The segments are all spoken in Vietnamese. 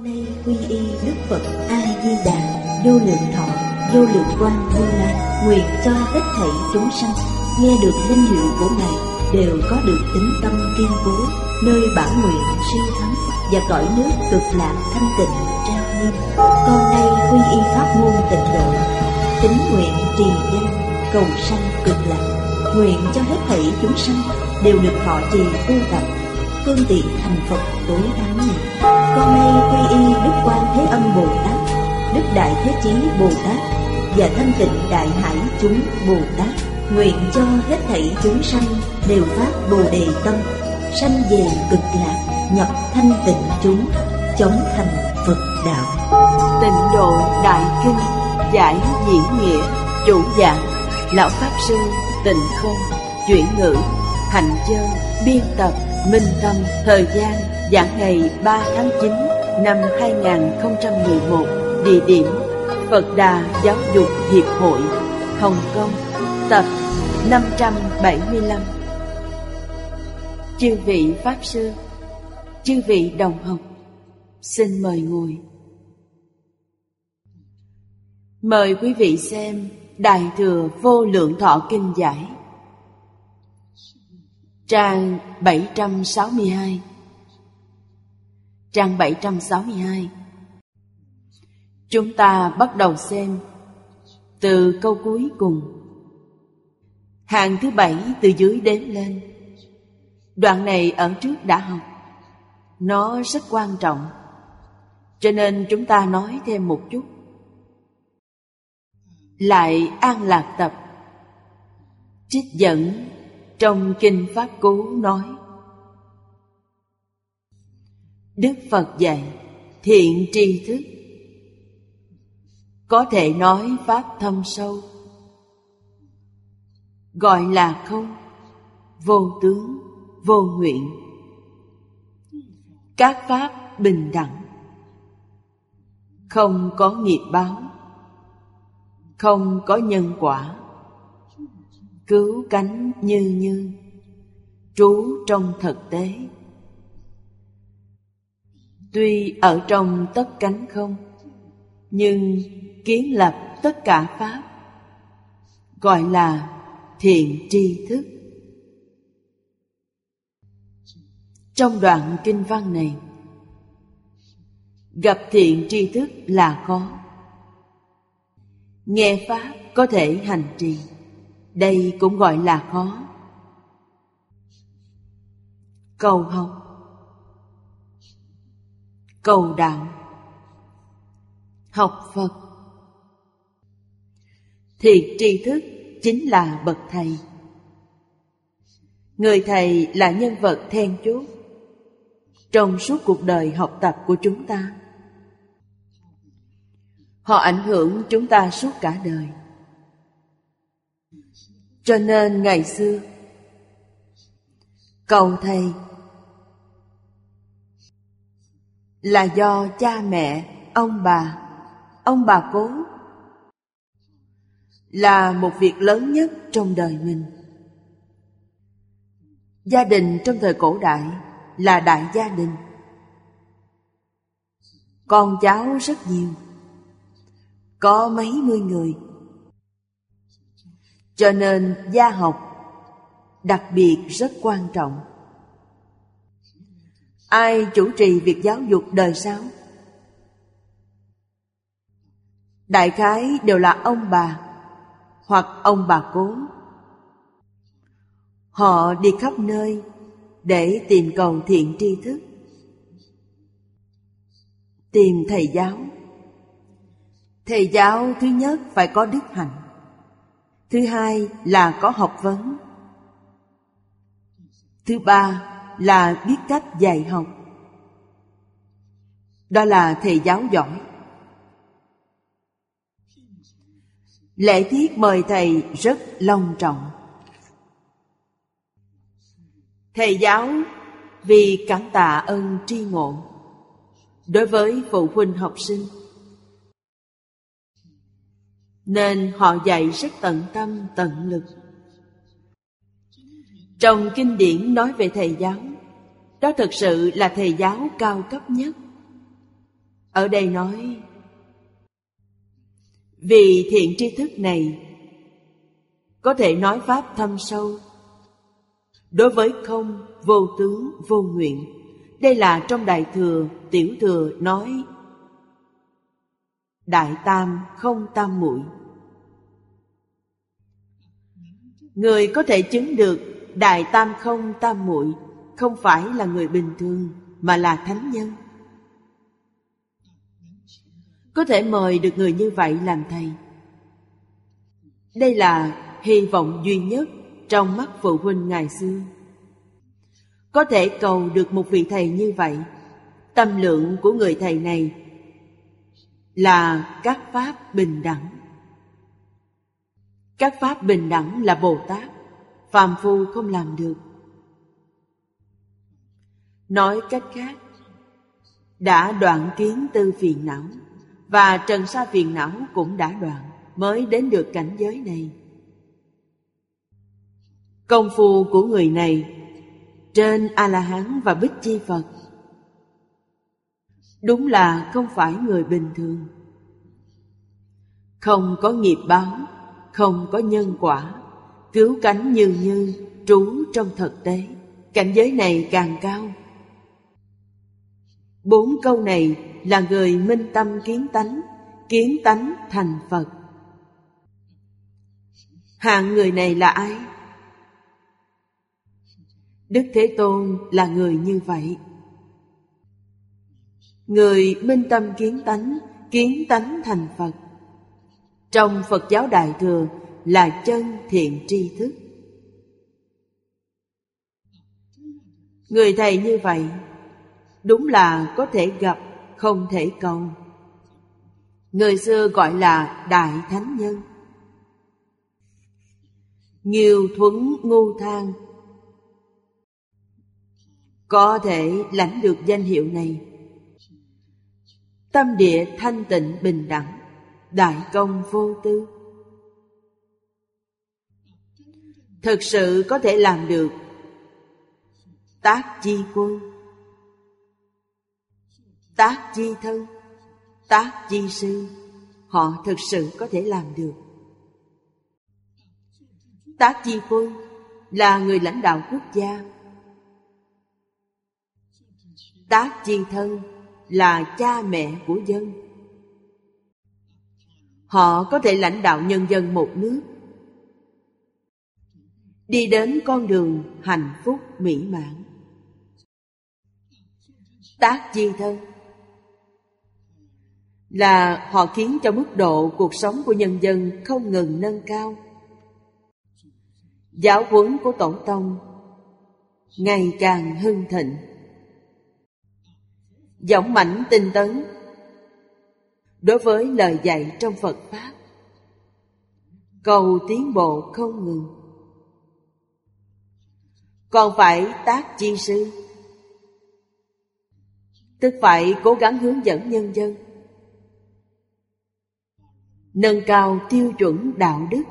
nay quy y Đức Phật A Di Đà, vô lượng thọ, vô lượng quang Như Lai, nguyện cho hết thảy chúng sanh nghe được linh hiệu của Ngài đều có được tín tâm kiên cố, nơi bản nguyện siêu thắng và cõi nước cực lạc thanh tịnh trang nghiêm. Con nay quy y pháp môn tịnh độ, tín nguyện trì danh cầu sanh cực lạc, nguyện cho hết thảy chúng sanh đều được thọ trì tu tập, phương tiện thành Phật tối thắng này. Con nay quy y Đức Quan Thế Âm Bồ Tát, Đức Đại Thế Chí Bồ Tát và Thanh Tịnh Đại Hải chúng Bồ Tát, nguyện cho hết thảy chúng sanh đều phát Bồ Đề tâm, sanh về cực lạc, nhập thanh tịnh chúng, chống thành Phật đạo. Tịnh Độ Đại Kinh giải diễn nghĩa, chủ giảng lão pháp sư Tịnh Không, chuyển ngữ Hạnh Chân, biên tập Minh Tâm. Thời gian giảng ngày 3 tháng 9 năm 2011. Địa điểm Phật Đà Giáo dục Hiệp hội, Hồng Kông, tập 575. Chư vị Pháp Sư, chư vị đồng học, xin mời ngồi. Mời quý vị xem Đại Thừa Vô Lượng Thọ Kinh giải, trang 762. Trang 762. Chúng ta bắt đầu xem từ câu cuối cùng, hàng thứ 7 từ dưới đếm lên. Đoạn này ở trước đã học, nó rất quan trọng, cho nên chúng ta nói thêm một chút. Lại An Lạc Tập trích dẫn trong Kinh Pháp Cú nói: Đức Phật dạy thiện tri thức, có thể nói pháp thâm sâu, gọi là không, vô tướng, vô nguyện. Các pháp bình đẳng, không có nghiệp báo, không có nhân quả, cứu cánh như như, trú trong thực tế. Tuy ở trong tất cánh không, nhưng kiến lập tất cả pháp, gọi là thiện tri thức. Trong đoạn kinh văn này, gặp thiện tri thức là khó. Nghe pháp có thể hành trì, đây cũng gọi là khó. Cầu học, cầu đạo, học Phật. Thiện tri thức chính là bậc thầy. Người thầy là nhân vật then chốt trong suốt cuộc đời học tập của chúng ta. Họ ảnh hưởng chúng ta suốt cả đời. Cho nên ngày xưa cầu thầy là do cha mẹ, ông bà cố, là một việc lớn nhất trong đời mình. Gia đình trong thời cổ đại là đại gia đình, con cháu rất nhiều, có mấy mươi người. Cho nên gia học đặc biệt rất quan trọng. Ai chủ trì việc giáo dục đời sau? Đại khái đều là ông bà hoặc ông bà cố. Họ đi khắp nơi để tìm cầu thiện tri thức, tìm thầy giáo. Thầy giáo thứ nhất phải có đức hạnh, thứ hai là có học vấn, thứ ba là biết cách dạy học. Đó là thầy giáo giỏi. Lễ tiết mời thầy rất long trọng. Thầy giáo vì cảm tạ ơn tri ngộ đối với phụ huynh học sinh, nên họ dạy rất tận tâm tận lực. Trong kinh điển nói về thầy giáo, đó thực sự là thầy giáo cao cấp nhất. Ở đây nói vì thiện tri thức này có thể nói pháp thâm sâu đối với không, vô tướng, vô nguyện. Đây là trong Đại Thừa, Tiểu Thừa nói Đại Tam không tam muội. Người có thể chứng được Đại Tam không tam muội không phải là người bình thường, mà là thánh nhân. Có thể mời được người như vậy làm thầy. Đây là hy vọng duy nhất trong mắt phụ huynh ngày xưa. Có thể cầu được một vị thầy như vậy. Tâm lượng của người thầy này là các pháp bình đẳng. Các pháp bình đẳng là Bồ Tát, phàm phu không làm được. Nói cách khác, đã đoạn kiến tư phiền não, và trần sa phiền não cũng đã đoạn, mới đến được cảnh giới này. Công phu của người này trên A-la-hán và Bích Chi Phật đúng là không phải người bình thường. Không có nghiệp báo, không có nhân quả, cứu cánh như trú trong thực tế. Cảnh giới này càng cao. 4 câu này là người minh tâm kiến tánh thành Phật. Hạng người này là ai? Đức Thế Tôn là người như vậy. Người minh tâm kiến tánh thành Phật. Trong Phật giáo Đại Thừa là chân thiện tri thức. Người thầy như vậy đúng là có thể gặp, không thể cầu. Người xưa gọi là Đại Thánh Nhân. Nghiêu Thuấn Ngu Thang có thể lãnh được danh hiệu này. Tâm địa thanh tịnh bình đẳng, đại công vô tư. Thực sự có thể làm được tác chi quân, tác chi thân, tác chi sư. Họ thực sự có thể làm được. Tác chi quân là người lãnh đạo quốc gia. Tác chi thân là cha mẹ của dân. Họ có thể lãnh đạo nhân dân một nước, đi đến con đường hạnh phúc mỹ mãn. Tác chi thân là họ khiến cho mức độ cuộc sống của nhân dân không ngừng nâng cao. Giáo huấn của Tổ Tông ngày càng hưng thịnh, dũng mãnh tinh tấn đối với lời dạy trong Phật Pháp, cầu tiến bộ không ngừng. Còn phải tác chi sư, tức phải cố gắng hướng dẫn nhân dân, nâng cao tiêu chuẩn đạo đức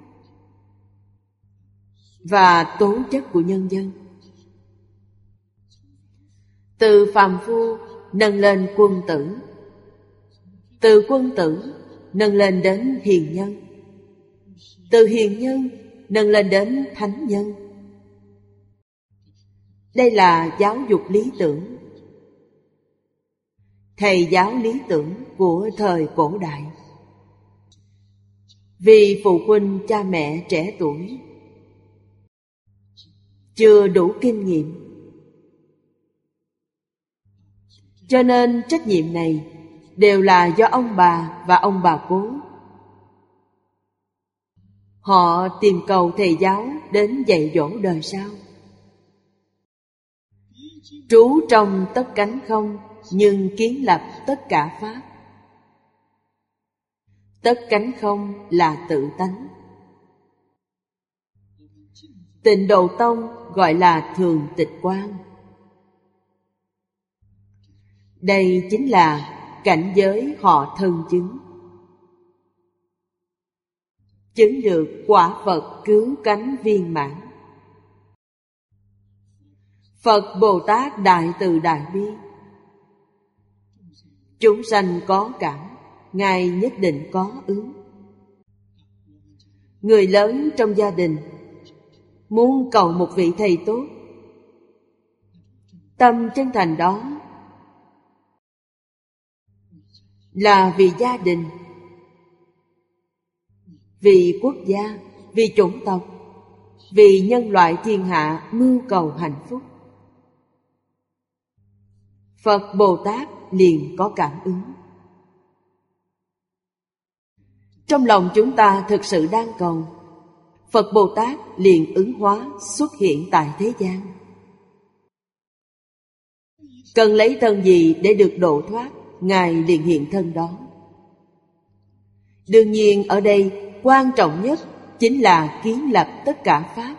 và tố chất của nhân dân. Từ phàm phu nâng lên quân tử, từ quân tử nâng lên đến hiền nhân, từ hiền nhân nâng lên đến thánh nhân. Đây là giáo dục lý tưởng, thầy giáo lý tưởng của thời cổ đại. Vì phụ huynh cha mẹ trẻ tuổi chưa đủ kinh nghiệm, cho nên trách nhiệm này đều là do ông bà và ông bà cố. Họ tìm cầu thầy giáo đến dạy dỗ đời sau. Trú trong tất cánh không, nhưng kiến lập tất cả pháp. Tất cánh không là tự tánh. Tịnh Độ Tông gọi là thường tịch quan. Đây chính là cảnh giới họ thân chứng. Chứng được quả Phật cứu cánh viên mãn. Phật Bồ Tát đại từ đại bi, Chúng sanh có cảm, Ngài nhất định có ứng. Người lớn trong gia đình muốn cầu một vị thầy tốt, tâm chân thành đó là vì gia đình, vì quốc gia, vì chủng tộc, vì nhân loại thiên hạ mưu cầu hạnh phúc. Phật Bồ Tát liền có cảm ứng. Trong lòng chúng ta thực sự đang cầu, Phật Bồ Tát liền ứng hóa xuất hiện tại thế gian. Cần lấy thân gì để được độ thoát, Ngài liền hiện thân đó. Đương nhiên ở đây quan trọng nhất chính là kiến lập tất cả Pháp.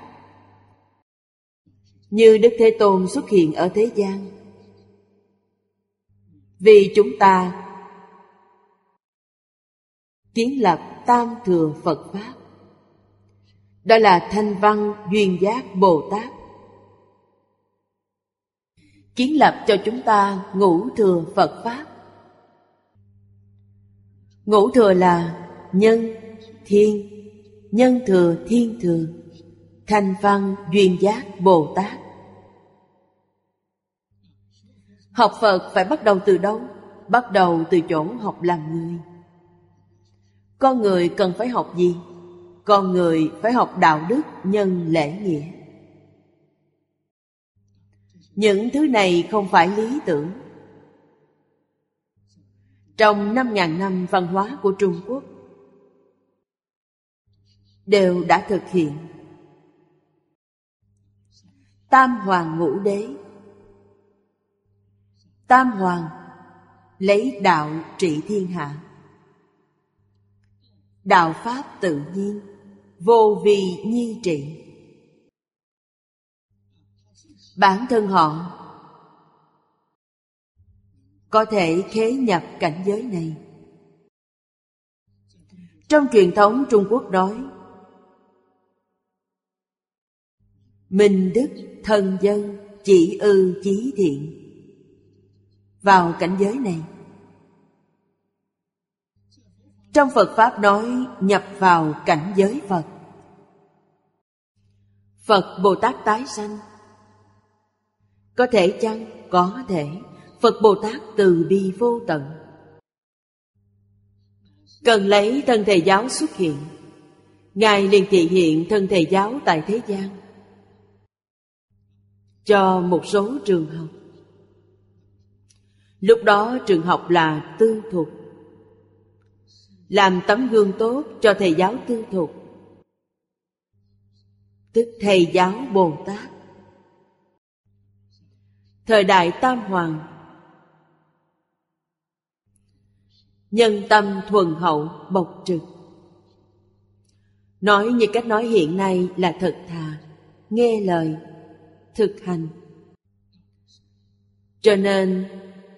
Như Đức Thế Tôn xuất hiện ở thế gian, vì chúng ta kiến lập Tam Thừa Phật Pháp. Đó là Thanh Văn Duyên Giác Bồ Tát kiến lập cho chúng ta Ngũ Thừa Phật Pháp. Ngũ Thừa là Nhân, Thiên, Nhân Thừa, Thiên Thừa, Thanh Văn Duyên Giác Bồ Tát. Học Phật phải bắt đầu từ đâu? Bắt đầu từ chỗ học làm người. Con người cần phải học gì? Con người phải học đạo đức, nhân, lễ, nghĩa. Những thứ này không phải lý tưởng. Trong 5.000 năm văn hóa của Trung Quốc đều đã thực hiện. Tam Hoàng Ngũ Đế. Tam Hoàng lấy đạo trị thiên hạ. Đạo Pháp tự nhiên, vô vi nhi trị. Bản thân họ có thể khế nhập cảnh giới này. Trong truyền thống Trung Quốc nói, minh đức thân dân chỉ ư chí thiện. Vào cảnh giới này, trong Phật Pháp nói nhập vào cảnh giới Phật. Phật Bồ Tát tái sanh. Có thể chăng? Có thể. Phật Bồ Tát từ bi vô tận. Cần lấy thân thầy giáo xuất hiện, Ngài liền thị hiện thân thầy giáo tại thế gian cho một số trường học. Lúc đó trường học là tư thục, làm tấm gương tốt cho thầy giáo tư thục, tức thầy giáo Bồ Tát. Thời đại Tam Hoàng, nhân tâm thuần hậu bộc trực. Nói như cách nói hiện nay là thật thà, nghe lời, thực hành. Cho nên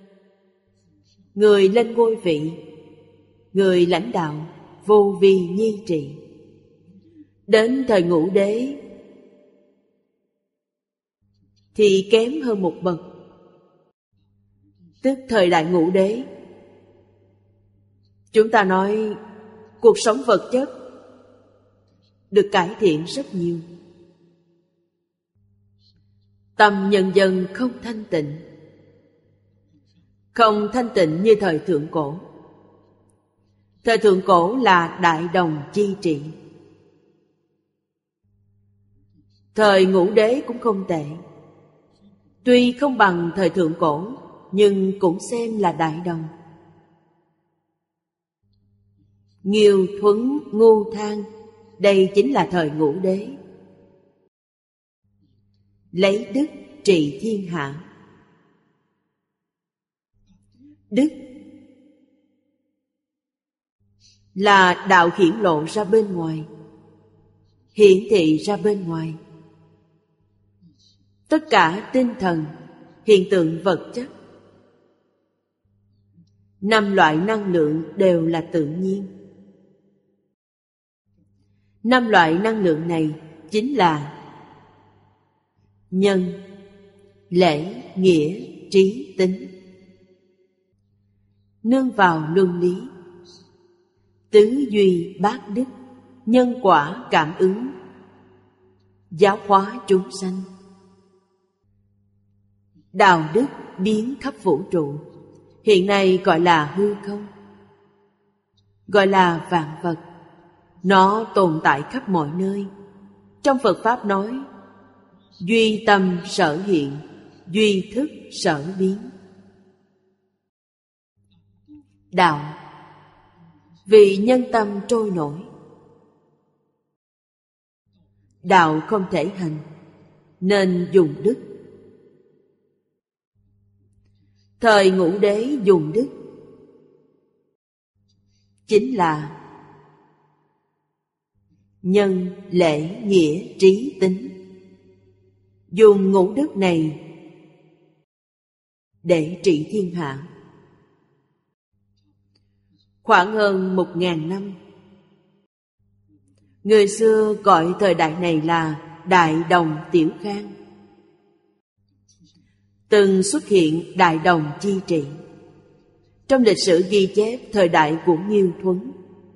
người lên ngôi vị, người lãnh đạo vô vi nhi trị. Đến thời Ngũ Đế thì kém hơn một bậc, tức thời đại Ngũ Đế. Chúng ta nói cuộc sống vật chất được cải thiện rất nhiều. Tâm nhân dân không thanh tịnh. Không thanh tịnh như thời Thượng Cổ. Thời Thượng Cổ là Đại Đồng chi trị. Thời Ngũ Đế cũng không tệ. Tuy không bằng thời Thượng Cổ, nhưng cũng xem là Đại Đồng. Nghiêu Thuấn Ngu Thang, đây chính là thời Ngũ Đế. Lấy đức trị thiên hạ. Đức là đạo hiển lộ ra bên ngoài, hiển thị ra bên ngoài. Tất cả tinh thần, hiện tượng vật chất, 5 loại năng lượng đều là tự nhiên. 5 loại năng lượng này chính là nhân, lễ, nghĩa, trí, tính. nương vào luân lý. Tứ duy bát đức, nhân quả cảm ứng, giáo hóa chúng sanh. Đạo đức biến khắp vũ trụ, hiện nay gọi là hư không, gọi là vạn vật. Nó tồn tại khắp mọi nơi. Trong Phật Pháp nói, duy tâm sở hiện, duy thức sở biến. Đạo vì nhân tâm trôi nổi. Đạo không thể hành, nên dùng đức. Thời Ngũ Đế dùng đức, chính là nhân, lễ, nghĩa, trí, tính. Dùng ngũ đức này để trị thiên hạ. Khoảng hơn 1000 năm, người xưa gọi thời đại này là Đại Đồng Tiểu Khang. Từng xuất hiện Đại Đồng chi trị. Trong lịch sử ghi chép thời đại của Nghiêu Thuấn.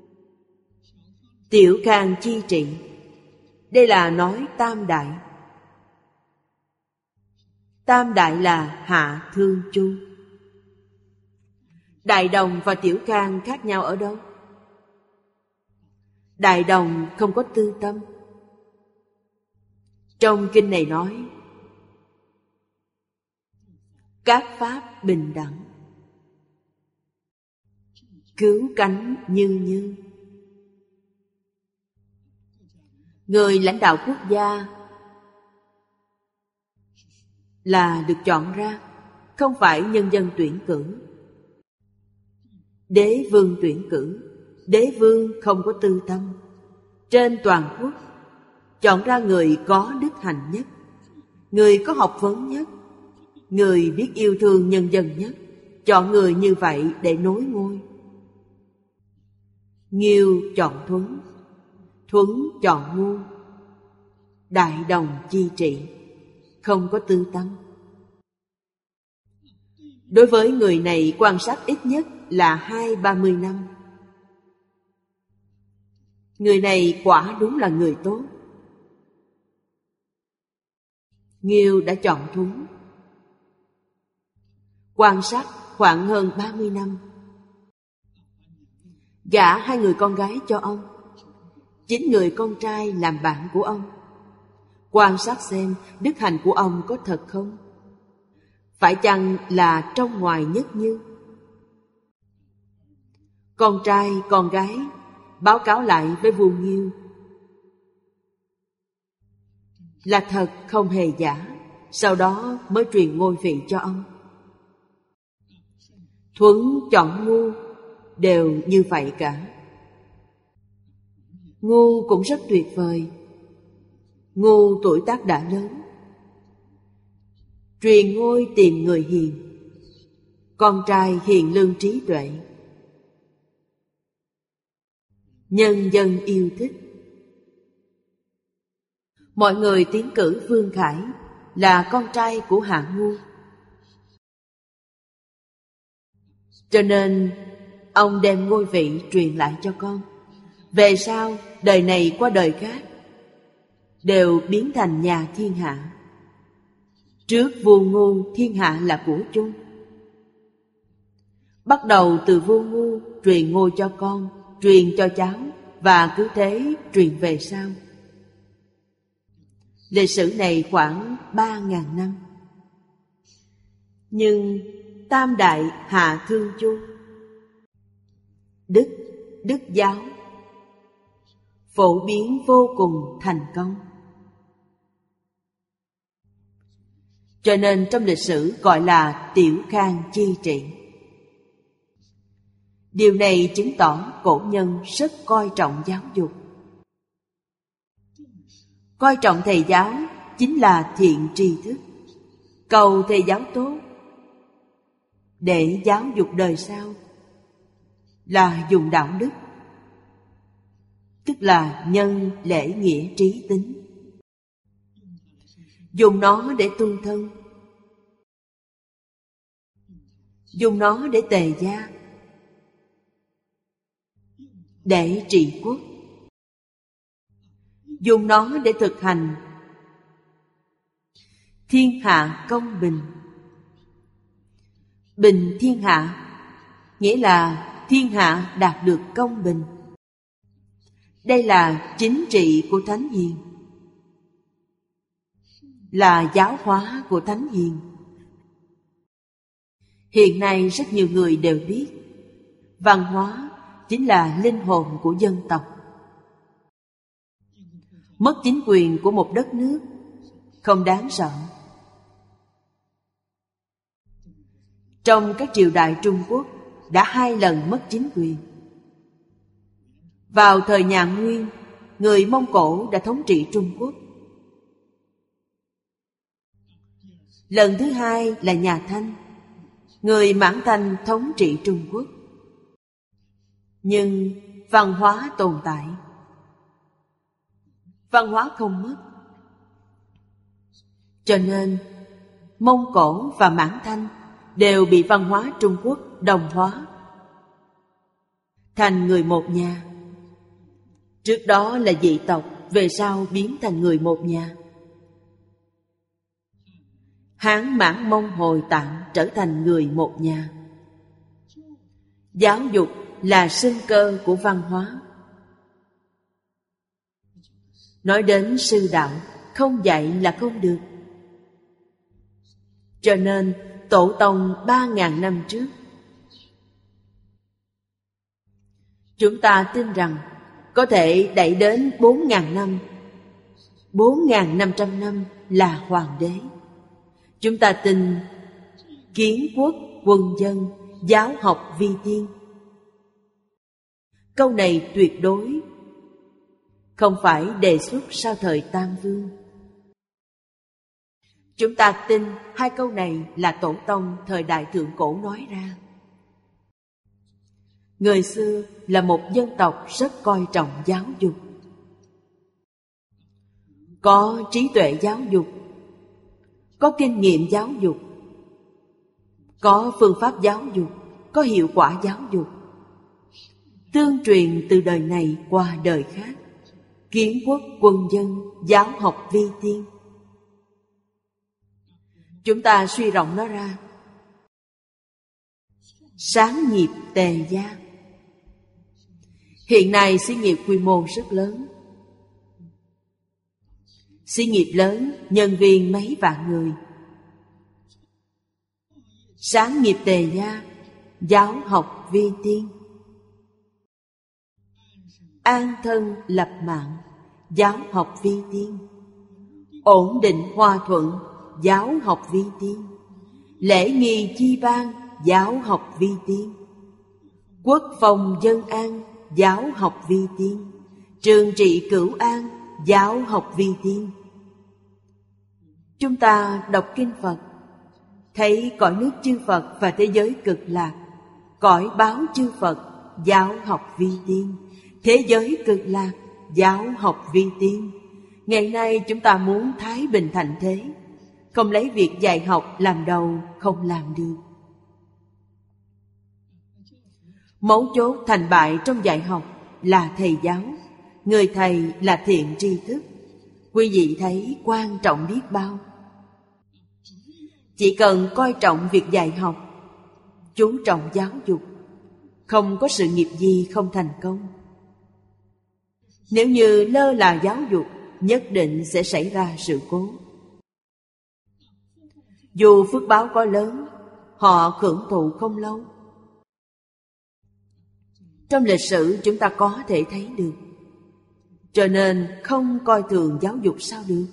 Tiểu Khang chi trị, đây là nói Tam Đại. Tam Đại là Hạ Thương Chu. Đại Đồng và Tiểu Khang khác nhau ở đâu? Đại Đồng không có tư tâm. Trong kinh này nói, các pháp bình đẳng, cứu cánh như như. Người lãnh đạo quốc gia là được chọn ra, không phải nhân dân tuyển cử. Đế vương tuyển cử. Đế vương không có tư tâm. Trên toàn quốc chọn ra người có đức hạnh nhất, người có học vấn nhất, người biết yêu thương nhân dân nhất. Chọn người như vậy để nối ngôi. Nghiêu chọn Thuấn, Thuấn chọn Ngu. Đại Đồng chi trị, không có tư tâm. Đối với người này quan sát ít nhất là 20-30 năm. Người này quả đúng là người tốt. Nghiêu đã chọn Thuấn. Quan sát khoảng hơn 30 năm. Gả 2 người con gái cho ông, 9 người con trai làm bạn của ông. Quan sát xem đức hạnh của ông có thật không? Phải chăng là trong ngoài nhất như? Con trai, con gái báo cáo lại với vua Nghiêu là thật, không hề giả. Sau đó mới truyền ngôi vị cho ông. Thuấn chọn Ngu đều như vậy cả. Ngu cũng rất tuyệt vời. Ngu tuổi tác đã lớn, truyền ngôi tìm người hiền. Con trai hiền lương trí tuệ, nhân dân yêu thích. Mọi người tiến cử Vương Khải là con trai của Hạ Ngu. Cho nên ông đem ngôi vị truyền lại cho con. Về sau, đời này qua đời khác, đều biến thành nhà thiên hạ. Trước vua Ngu, thiên hạ là của chung. Bắt đầu từ vua Ngu truyền ngôi cho con, truyền cho cháu, và cứ thế truyền về sau. Lịch sử này khoảng 3000 năm. Nhưng Tam Đại Hạ Thương Chu, Đức giáo phổ biến vô cùng thành công. Cho nên trong lịch sử gọi là Tiểu Khang chi trị. Điều này chứng tỏ cổ nhân rất coi trọng giáo dục. Coi trọng thầy giáo chính là thiện tri thức, cầu thầy giáo tốt để giáo dục đời sau, là dùng đạo đức, tức là nhân, lễ, nghĩa, trí, tính. Dùng nó để tu thân, dùng nó để tề gia, để trị quốc, dùng nó để thực hành thiên hạ công bình. Bình thiên hạ nghĩa là thiên hạ đạt được công bình. Đây là chính trị của Thánh Hiền, là giáo hóa của Thánh Hiền. Hiện nay rất nhiều người đều biết văn hóa chính là linh hồn của dân tộc. Mất chính quyền của một đất nước không đáng sợ. Trong các triều đại Trung Quốc đã 2 lần mất chính quyền. Vào thời nhà Nguyên, người Mông Cổ đã thống trị Trung Quốc. Lần thứ 2 là nhà Thanh, người Mãn Thanh thống trị Trung Quốc. Nhưng văn hóa tồn tại, văn hóa không mất. Cho nên Mông Cổ và Mãn Thanh đều bị văn hóa Trung Quốc đồng hóa, thành người một nhà. Trước đó là dị tộc, về sau biến thành người một nhà. Hán Mãn Mông Hồi Tạng trở thành người một nhà. Giáo dục là sinh cơ của văn hóa. Nói đến sư đạo, không dạy là không được. Cho nên tổ tông 3.000 năm trước, chúng ta tin rằng có thể đẩy đến 4.000 năm, 4.500 năm là hoàng đế. Chúng ta tin kiến quốc, quân dân, giáo học vi tiên. Câu này tuyệt đối không phải đề xuất sau thời Tam Vương. Chúng ta tin 2 câu này là tổ tông thời đại thượng cổ nói ra. Người xưa là một dân tộc rất coi trọng giáo dục, có trí tuệ giáo dục, có kinh nghiệm giáo dục, có phương pháp giáo dục, có hiệu quả giáo dục, tương truyền từ đời này qua đời khác. Kiến quốc, quân dân, giáo học vi tiên. Chúng ta suy rộng nó ra. Sáng nghiệp tề gia. Hiện nay xí nghiệp quy mô rất lớn. Xí nghiệp lớn, nhân viên mấy vạn người. Sáng nghiệp tề gia, giáo học vi tiên. An thân lập mạng, giáo học vi tiên. Ổn định hòa thuận, giáo học vi tiên. Lễ nghi chi ban, giáo học vi tiên. Quốc phòng dân an, giáo học vi tiên. Trường trị cửu an, giáo học vi tiên. Chúng ta đọc kinh Phật, thấy cõi nước chư Phật và thế giới cực lạc, cõi báo chư Phật, giáo học vi tiên. Thế giới cực lạc, giáo học vi tiên. Ngày nay chúng ta muốn thái bình thạnh thế, không lấy việc dạy học làm đầu, không làm được. Mấu chốt thành bại trong dạy học là thầy giáo. Người thầy là thiện tri thức. Quý vị thấy quan trọng biết bao. Chỉ cần coi trọng việc dạy học, chú trọng giáo dục, không có sự nghiệp gì không thành công. Nếu như lơ là giáo dục, nhất định sẽ xảy ra sự cố. Dù phước báo có lớn, họ hưởng thụ không lâu. Trong lịch sử chúng ta có thể thấy được. Cho nên không coi thường giáo dục sao được.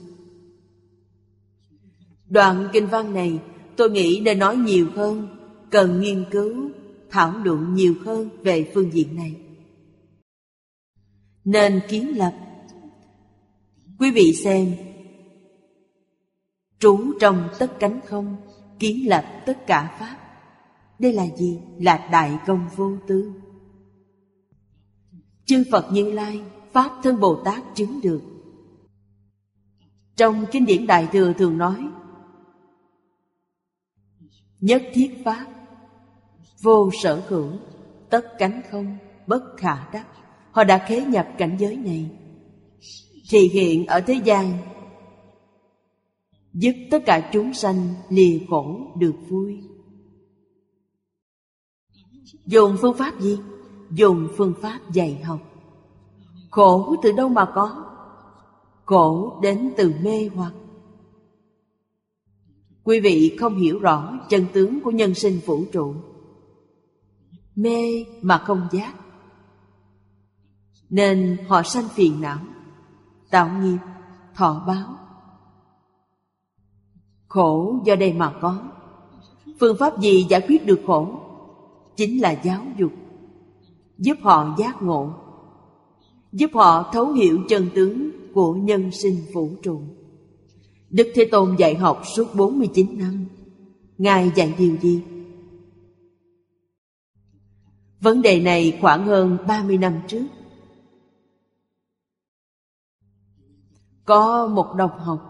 Đoạn kinh văn này tôi nghĩ nên nói nhiều hơn, cần nghiên cứu, thảo luận nhiều hơn về phương diện này. Nên kiến lập. Quý vị xem, trú trong tất cánh không, kiến lập tất cả pháp. Đây là gì? Là đại công vô tư. Chư Phật Như Lai, Pháp Thân Bồ Tát chứng được. Trong kinh điển Đại Thừa thường nói, nhất thiết pháp, vô sở hữu, tất cánh không, bất khả đắc, Họ đã khế nhập cảnh giới này, thì hiện ở thế gian giúp tất cả chúng sanh lìa khổ được vui. Dùng phương pháp gì? Dùng phương pháp dạy học. Khổ từ đâu mà có? Khổ đến từ mê hoặc. Quý vị không hiểu rõ chân tướng của nhân sinh vũ trụ, mê mà không giác, nên họ sanh phiền não, tạo nghiệp, thọ báo. Khổ do đây mà có. Phương pháp gì giải quyết được khổ? Chính là giáo dục, giúp họ giác ngộ, giúp họ thấu hiểu chân tướng của nhân sinh vũ trụ. Đức Thế Tôn dạy học suốt 49 năm. Ngài dạy điều gì? Vấn đề này khoảng hơn 30 năm trước, có một đồng học,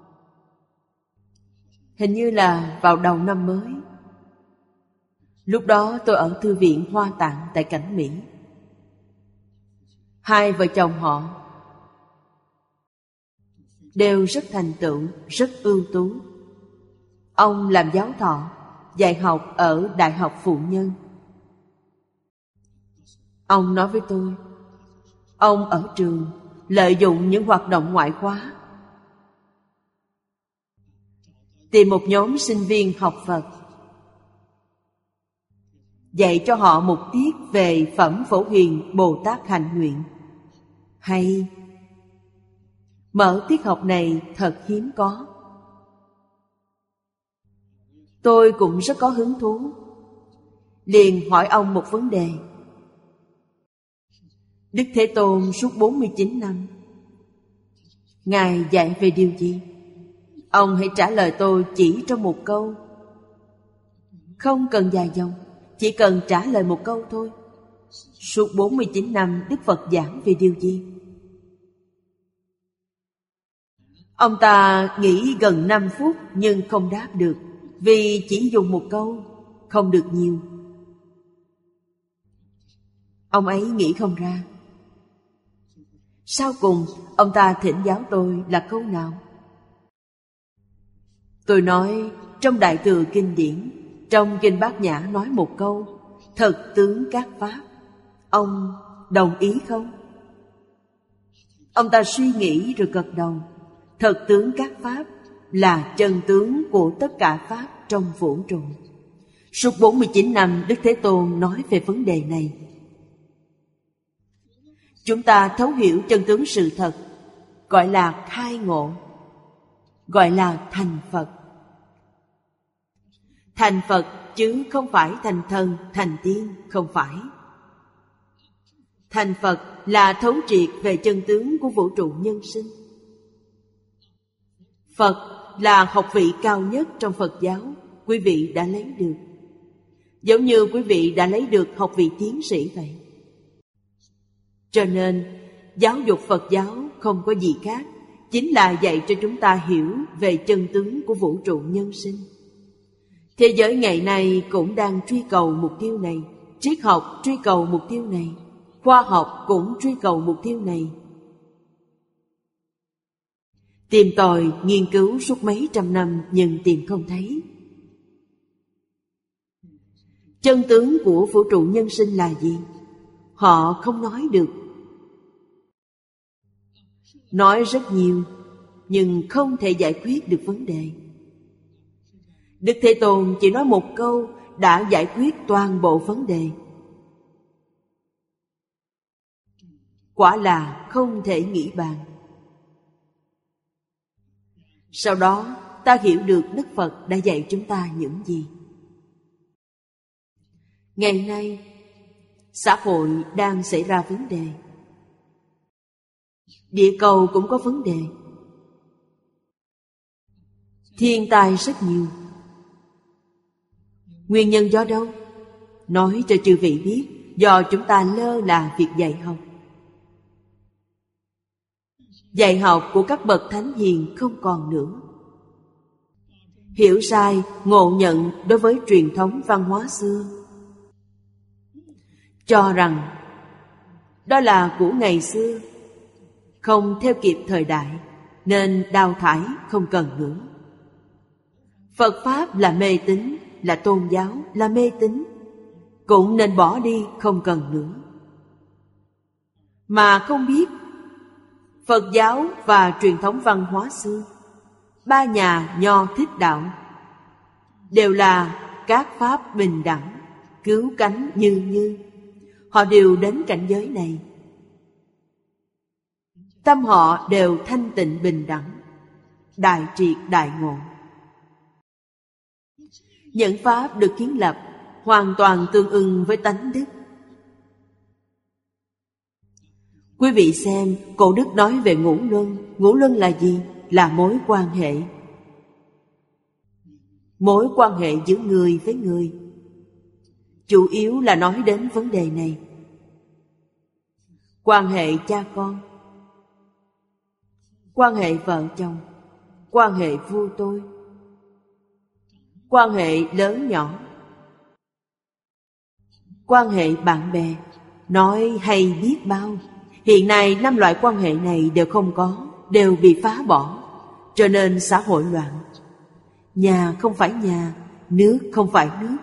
hình như là vào đầu năm mới. Lúc đó tôi ở Thư viện Hoa Tạng tại Cảnh Mỹ. Hai vợ chồng họ đều rất thành tựu, rất ưu tú. Ông làm giáo thọ, dạy học ở Đại học Phụ Nhân. Ông nói với tôi, ông ở trường lợi dụng những hoạt động ngoại khóa, tìm một nhóm sinh viên học Phật, dạy cho họ một tiết về Phẩm Phổ Hiền Bồ Tát Hạnh Nguyện. Hay, mở tiết học này thật hiếm có. Tôi cũng rất có hứng thú, liền hỏi ông một vấn đề. Đức Thế Tôn suốt 49 năm, Ngài dạy về điều gì? Ông hãy trả lời tôi chỉ trong một câu. Không cần dài dòng, chỉ cần trả lời một câu thôi. Suốt 49 năm Đức Phật giảng về điều gì? Ông ta nghĩ gần 5 phút nhưng không đáp được, vì chỉ dùng một câu, không được nhiều. Ông ấy nghĩ không ra. Sau cùng, ông ta thỉnh giáo tôi là câu nào? Tôi nói, trong Đại Thừa Kinh Điển, trong Kinh Bát Nhã nói một câu, thật tướng các pháp. Ông đồng ý không? Ông ta suy nghĩ rồi gật đầu. Thật tướng các pháp là chân tướng của tất cả pháp trong vũ trụ. Suốt 49 năm Đức Thế Tôn nói về vấn đề này. Chúng ta thấu hiểu chân tướng sự thật, gọi là khai ngộ, gọi là thành Phật. Thành Phật chứ không phải thành thần, thành tiên, không phải. Thành Phật là thấu triệt về chân tướng của vũ trụ nhân sinh. Phật là học vị cao nhất trong Phật giáo, quý vị đã lấy được. Giống như quý vị đã lấy được học vị tiến sĩ vậy. Cho nên, giáo dục Phật giáo không có gì khác, chính là dạy cho chúng ta hiểu về chân tướng của vũ trụ nhân sinh. Thế giới ngày nay cũng đang truy cầu mục tiêu này, triết học truy cầu mục tiêu này, khoa học cũng truy cầu mục tiêu này. Tìm tòi, nghiên cứu suốt mấy trăm năm nhưng tìm không thấy. Chân tướng của vũ trụ nhân sinh là gì? Họ không nói được. Nói rất nhiều, nhưng không thể giải quyết được vấn đề. Đức Thế Tôn chỉ nói một câu đã giải quyết toàn bộ vấn đề. Quả là không thể nghĩ bàn. Sau đó ta hiểu được Đức Phật đã dạy chúng ta những gì. Ngày nay, xã hội đang xảy ra vấn đề. Địa cầu cũng có vấn đề. Thiên tai rất nhiều. Nguyên nhân do đâu? Nói cho chư vị biết, do chúng ta lơ là việc dạy học. Dạy học của các bậc thánh hiền không còn nữa. Hiểu sai, ngộ nhận đối với truyền thống văn hóa xưa, cho rằng Đó là của ngày xưa, không theo kịp thời đại, nên đào thải không cần nữa. Phật Pháp là mê tín, là tôn giáo, là mê tín, cũng nên bỏ đi, không cần nữa. Mà không biết Phật giáo và truyền thống văn hóa xưa, ba nhà Nho Thích Đạo đều là các pháp bình đẳng, cứu cánh như. Họ đều đến cảnh giới này. Tâm họ đều thanh tịnh bình đẳng, đại triệt đại ngộ. Những pháp được kiến lập hoàn toàn tương ưng với tánh đức. Quý vị xem, Cổ Đức nói về ngũ luân. Ngũ luân là gì? Là mối quan hệ. Mối quan hệ giữa người với người. Chủ yếu là nói đến vấn đề này. Quan hệ cha con, quan hệ vợ chồng, quan hệ vua tôi, quan hệ lớn nhỏ, quan hệ bạn bè. Nói hay biết bao. Hiện nay 5 loại quan hệ này đều không có, đều bị phá bỏ, cho nên xã hội loạn. Nhà không phải nhà, nước không phải nước.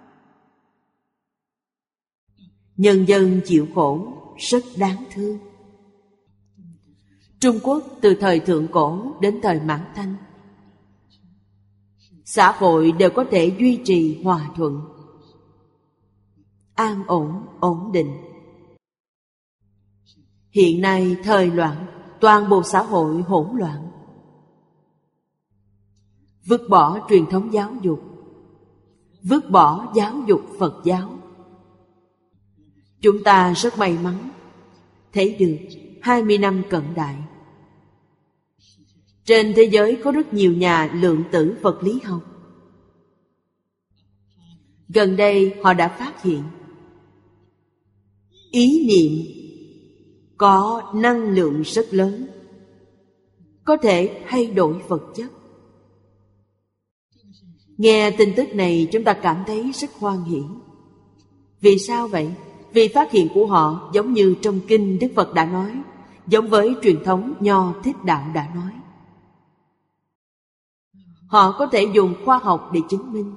Nhân dân chịu khổ, rất đáng thương. Trung Quốc từ thời Thượng Cổ đến thời Mãn Thanh, xã hội đều có thể duy trì hòa thuận, an ổn, ổn định. Hiện nay thời loạn, toàn bộ xã hội hỗn loạn. Vứt bỏ truyền thống giáo dục, vứt bỏ giáo dục Phật giáo. Chúng ta rất may mắn thấy được 20 năm cận đại, trên thế giới có rất nhiều nhà lượng tử vật lý học. Gần đây họ đã phát hiện ý niệm có năng lượng rất lớn, có thể thay đổi vật chất. Nghe tin tức này chúng ta cảm thấy rất hoan hỉ. Vì sao vậy? Vì phát hiện của họ giống như trong kinh Đức Phật đã nói, giống với truyền thống Nho Thích Đạo đã nói. Họ có thể dùng khoa học để chứng minh.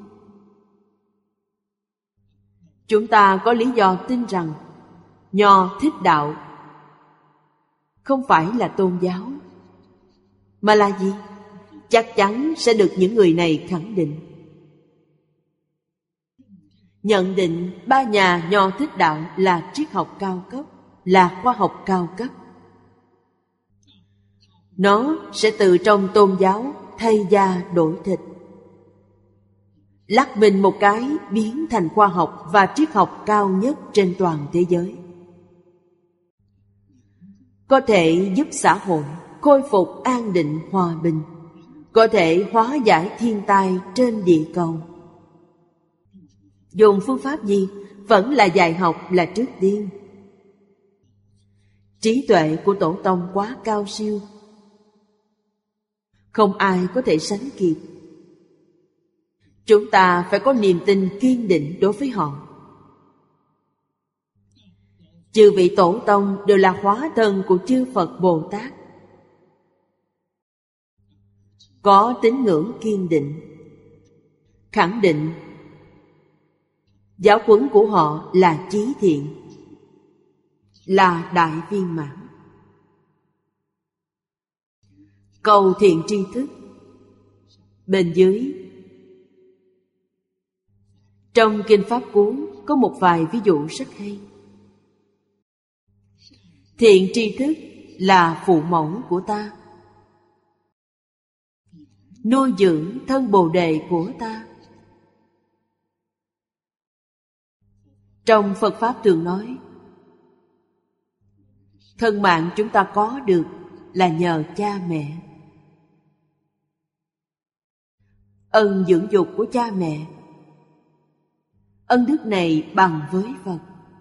Chúng ta có lý do tin rằng Nho Thích Đạo không phải là tôn giáo, mà là gì? Chắc chắn sẽ được những người này khẳng định. Nhận định ba nhà Nho Thích Đạo là triết học cao cấp, là khoa học cao cấp. Nó sẽ từ trong tôn giáo thay da đổi thịt, lắc mình một cái biến thành khoa học và triết học cao nhất trên toàn thế giới. Có thể giúp xã hội khôi phục an định hòa bình, có thể hóa giải thiên tai trên địa cầu. Dùng phương pháp gì? Vẫn là dạy học là trước tiên. Trí tuệ của Tổ Tông quá cao siêu, không ai có thể sánh kịp. Chúng ta phải có niềm tin kiên định đối với họ. Chư vị Tổ Tông đều là hóa thân của chư Phật Bồ Tát, có tín ngưỡng kiên định, khẳng định giáo huấn của họ là chí thiện, là đại viên mãn. Cầu thiện tri thức. Bên dưới trong Kinh Pháp Cú có một vài ví dụ rất hay. Thiện tri thức là phụ mẫu của ta, nuôi dưỡng thân Bồ Đề của ta. Trong Phật Pháp thường nói, thân mạng chúng ta có được là nhờ cha mẹ. Ân dưỡng dục của cha mẹ, ân đức này bằng với Phật.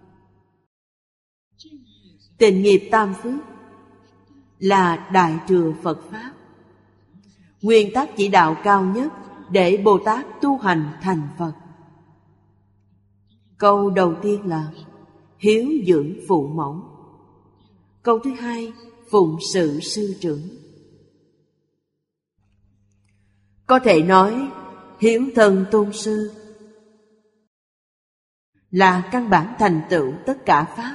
Tịnh nghiệp tam phước là đại thừa Phật Pháp, nguyên tắc chỉ đạo cao nhất để Bồ Tát tu hành thành Phật. Câu đầu tiên là hiếu dưỡng phụ mẫu. Câu thứ hai, phụng sự sư trưởng. Có thể nói, hiếu thân tôn sư là căn bản thành tựu tất cả pháp.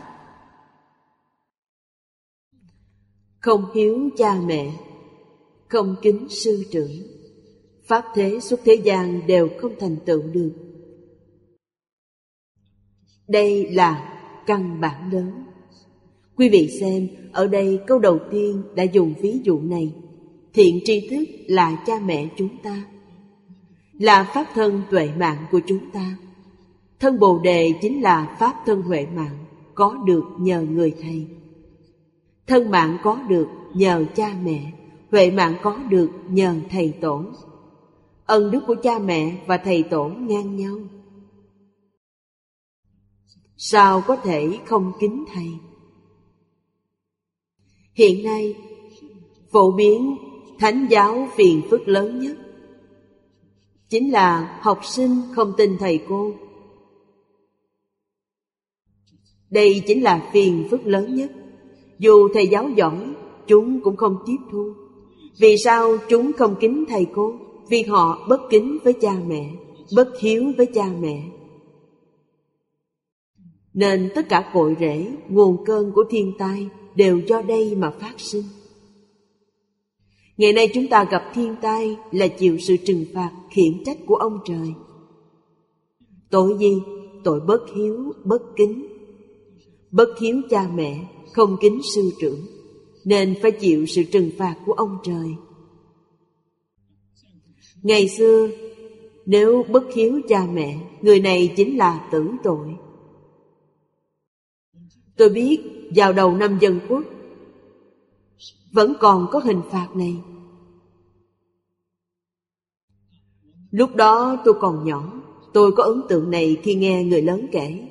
Không hiếu cha mẹ, không kính sư trưởng, pháp thế xuất thế gian đều không thành tựu được. Đây là căn bản lớn. Quý vị xem, ở đây câu đầu tiên đã dùng ví dụ này. Thiện tri thức là cha mẹ chúng ta, là pháp thân tuệ mạng của chúng ta. Thân Bồ Đề chính là pháp thân huệ mạng, có được nhờ người thầy. Thân mạng có được nhờ cha mẹ, huệ mạng có được nhờ thầy tổ. Ân đức của cha mẹ và thầy tổ ngang nhau. Sao có thể không kính thầy? Hiện nay, phổ biến thánh giáo phiền phức lớn nhất chính là học sinh không tin thầy cô. Đây chính là phiền phức lớn nhất. Dù thầy giáo giỏi, chúng cũng không tiếp thu. Vì sao chúng không kính thầy cô? Vì họ bất kính với cha mẹ, bất hiếu với cha mẹ. Nên tất cả cội rễ, nguồn cơn của thiên tai đều do đây mà phát sinh. Ngày nay chúng ta gặp thiên tai là chịu sự trừng phạt, khiển trách của ông trời. Tội gì? Tội bất hiếu, bất kính. Bất hiếu cha mẹ, không kính sư trưởng, nên phải chịu sự trừng phạt của ông trời. Ngày xưa, nếu bất hiếu cha mẹ, người này chính là tử tội. Tôi biết vào đầu năm Dân Quốc vẫn còn có hình phạt này. Lúc đó tôi còn nhỏ, tôi có ấn tượng này khi nghe người lớn kể.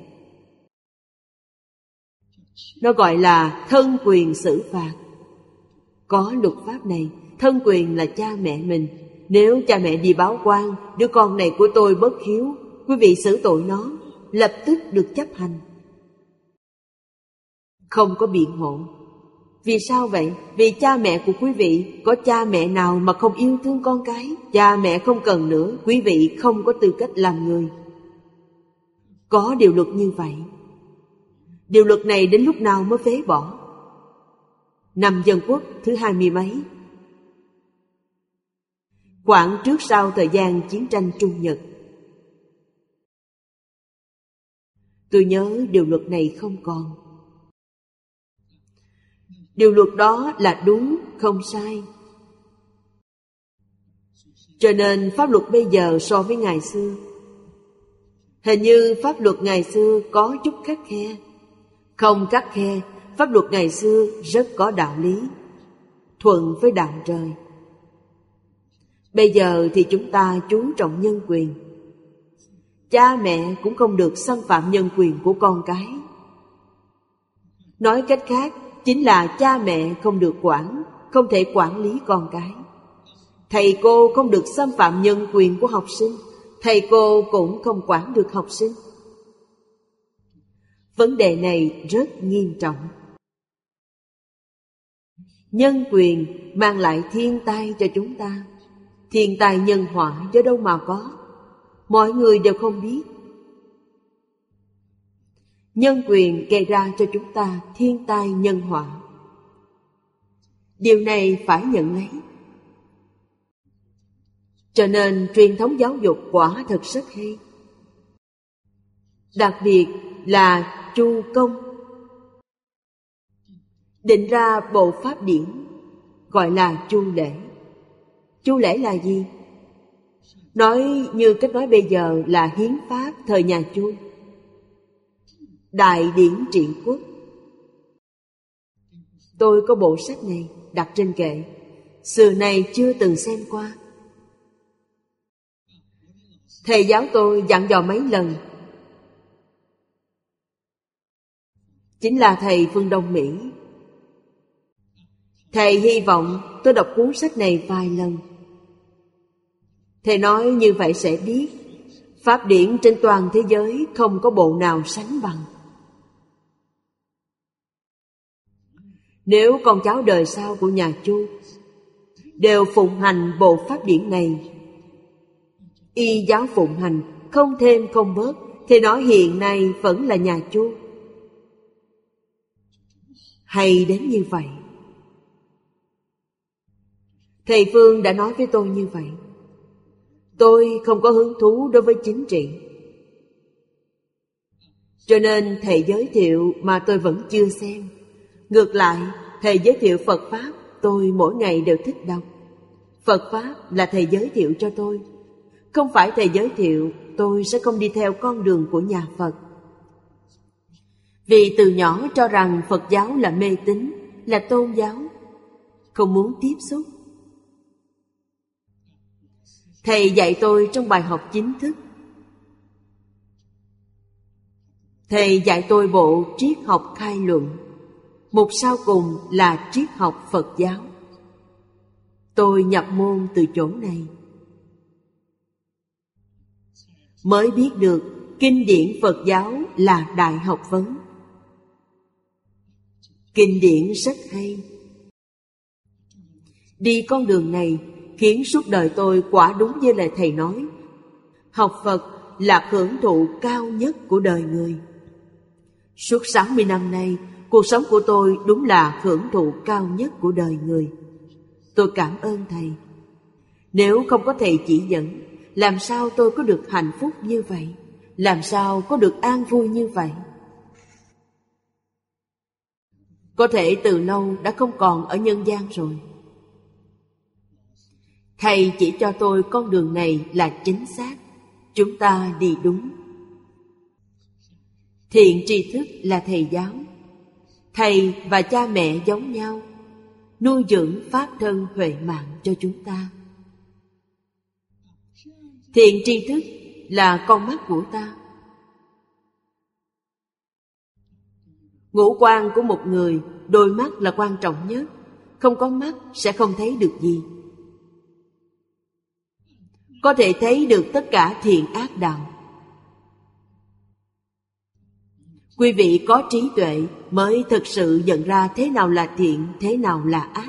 Nó gọi là thân quyền xử phạt. Có luật pháp này, thân quyền là cha mẹ mình. Nếu cha mẹ đi báo quan, đứa con này của tôi bất hiếu, quý vị xử tội nó, lập tức được chấp hành. Không có biện hộ. Vì sao vậy? Vì cha mẹ của quý vị, có cha mẹ nào mà không yêu thương con cái? Cha mẹ không cần nữa, quý vị không có tư cách làm người. Có điều luật như vậy. Điều luật này đến lúc nào mới phế bỏ? Năm Dân Quốc thứ 20 mấy, khoảng trước sau thời gian chiến tranh Trung Nhật. Tôi nhớ điều luật này không còn. Điều luật đó là đúng, không sai. Cho nên pháp luật bây giờ so với ngày xưa, hình như pháp luật ngày xưa có chút khắt khe. Không khắt khe, pháp luật ngày xưa rất có đạo lý, thuận với đạo trời. Bây giờ thì chúng ta chú trọng nhân quyền. Cha mẹ cũng không được xâm phạm nhân quyền của con cái. Nói cách khác, chính là cha mẹ không được quản, không thể quản lý con cái. Thầy cô không được xâm phạm nhân quyền của học sinh, thầy cô cũng không quản được học sinh. Vấn đề này rất nghiêm trọng. Nhân quyền mang lại thiên tai cho chúng ta. Thiên tai nhân họa do đâu mà có? Mọi người đều không biết. Nhân quyền gây ra cho chúng ta thiên tai nhân họa. Điều này phải nhận lấy. Cho nên truyền thống giáo dục quả thật rất hay. Đặc biệt là Chu Công định ra bộ pháp điển gọi là Chu lễ. Chu lễ là gì? Nói như cách nói bây giờ là hiến pháp thời nhà Chu. Đại điển trị quốc. Tôi có bộ sách này đặt trên kệ, xưa nay chưa từng xem qua. Thầy giáo tôi dặn dò mấy lần. Chính là thầy phương Đông Mỹ. Thầy hy vọng tôi đọc cuốn sách này vài lần. Thầy nói như vậy sẽ biết pháp điển trên toàn thế giới không có bộ nào sánh bằng. Nếu con cháu đời sau của nhà Chu đều phụng hành bộ pháp điển này, y giáo phụng hành, không thêm không bớt, thì nói hiện nay vẫn là nhà Chu. Hay đến như vậy. Thầy Phương đã nói với tôi như vậy. Tôi không có hứng thú đối với chính trị, cho nên thầy giới thiệu mà tôi vẫn chưa xem. Ngược lại, thầy giới thiệu Phật Pháp, tôi mỗi ngày đều thích đọc. Phật Pháp là thầy giới thiệu cho tôi. Không phải thầy giới thiệu, tôi sẽ không đi theo con đường của nhà Phật. Vì từ nhỏ cho rằng Phật giáo là mê tín, là tôn giáo, không muốn tiếp xúc. Thầy dạy tôi trong bài học chính thức. Thầy dạy tôi bộ triết học khai luận, mục sau cùng là triết học Phật giáo. Tôi nhập môn từ chỗ này, mới biết được kinh điển Phật giáo là đại học vấn. Kinh điển rất hay. Đi con đường này khiến suốt đời tôi quả đúng như lời thầy nói, học Phật là hưởng thụ cao nhất của đời người. Suốt 60 năm nay, cuộc sống của tôi đúng là hưởng thụ cao nhất của đời người. Tôi cảm ơn thầy. Nếu không có thầy chỉ dẫn, làm sao tôi có được hạnh phúc như vậy? Làm sao có được an vui như vậy? Có thể từ lâu đã không còn ở nhân gian rồi. Thầy chỉ cho tôi con đường này là chính xác. Chúng ta đi đúng. Thiện tri thức là thầy giáo. Thầy và cha mẹ giống nhau, nuôi dưỡng pháp thân huệ mạng cho chúng ta. Thiện tri thức là con mắt của ta. Ngũ quan của một người, đôi mắt là quan trọng nhất. Không có mắt sẽ không thấy được gì. Có thể thấy được tất cả thiện ác đạo. Quý vị có trí tuệ mới thực sự nhận ra thế nào là thiện, thế nào là ác.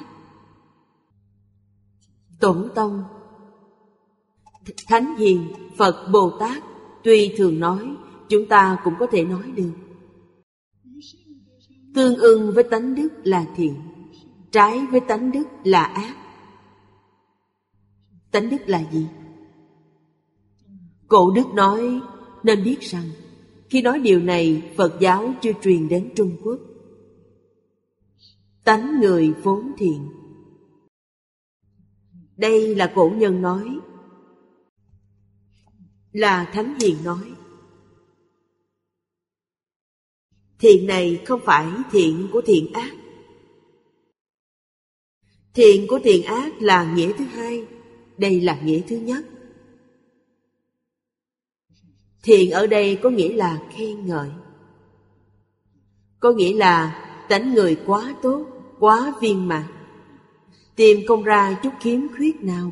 Tổ tông, Thánh Hiền, Phật, Bồ Tát tuy thường nói, chúng ta cũng có thể nói được. Tương ưng với tánh đức là thiện, trái với tánh đức là ác. Tánh đức là gì? Cổ đức nói nên biết rằng khi nói điều này, Phật giáo chưa truyền đến Trung Quốc. Tánh người vốn thiện. Đây là cổ nhân nói, là Thánh Hiền nói. Thiện này không phải thiện của thiện ác. Thiện của thiện ác là nghĩa thứ hai, đây là nghĩa thứ nhất. Thiện ở đây có nghĩa là khen ngợi, có nghĩa là tánh người quá tốt, quá viên mãn, tìm không ra chút khiếm khuyết nào.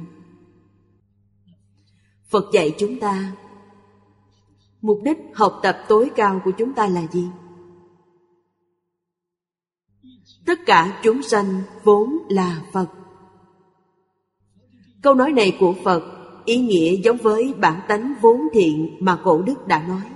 Phật dạy chúng ta, mục đích học tập tối cao của chúng ta là gì? Tất cả chúng sanh vốn là Phật. Câu nói này của Phật ý nghĩa giống với bản tánh vốn thiện mà cổ đức đã nói.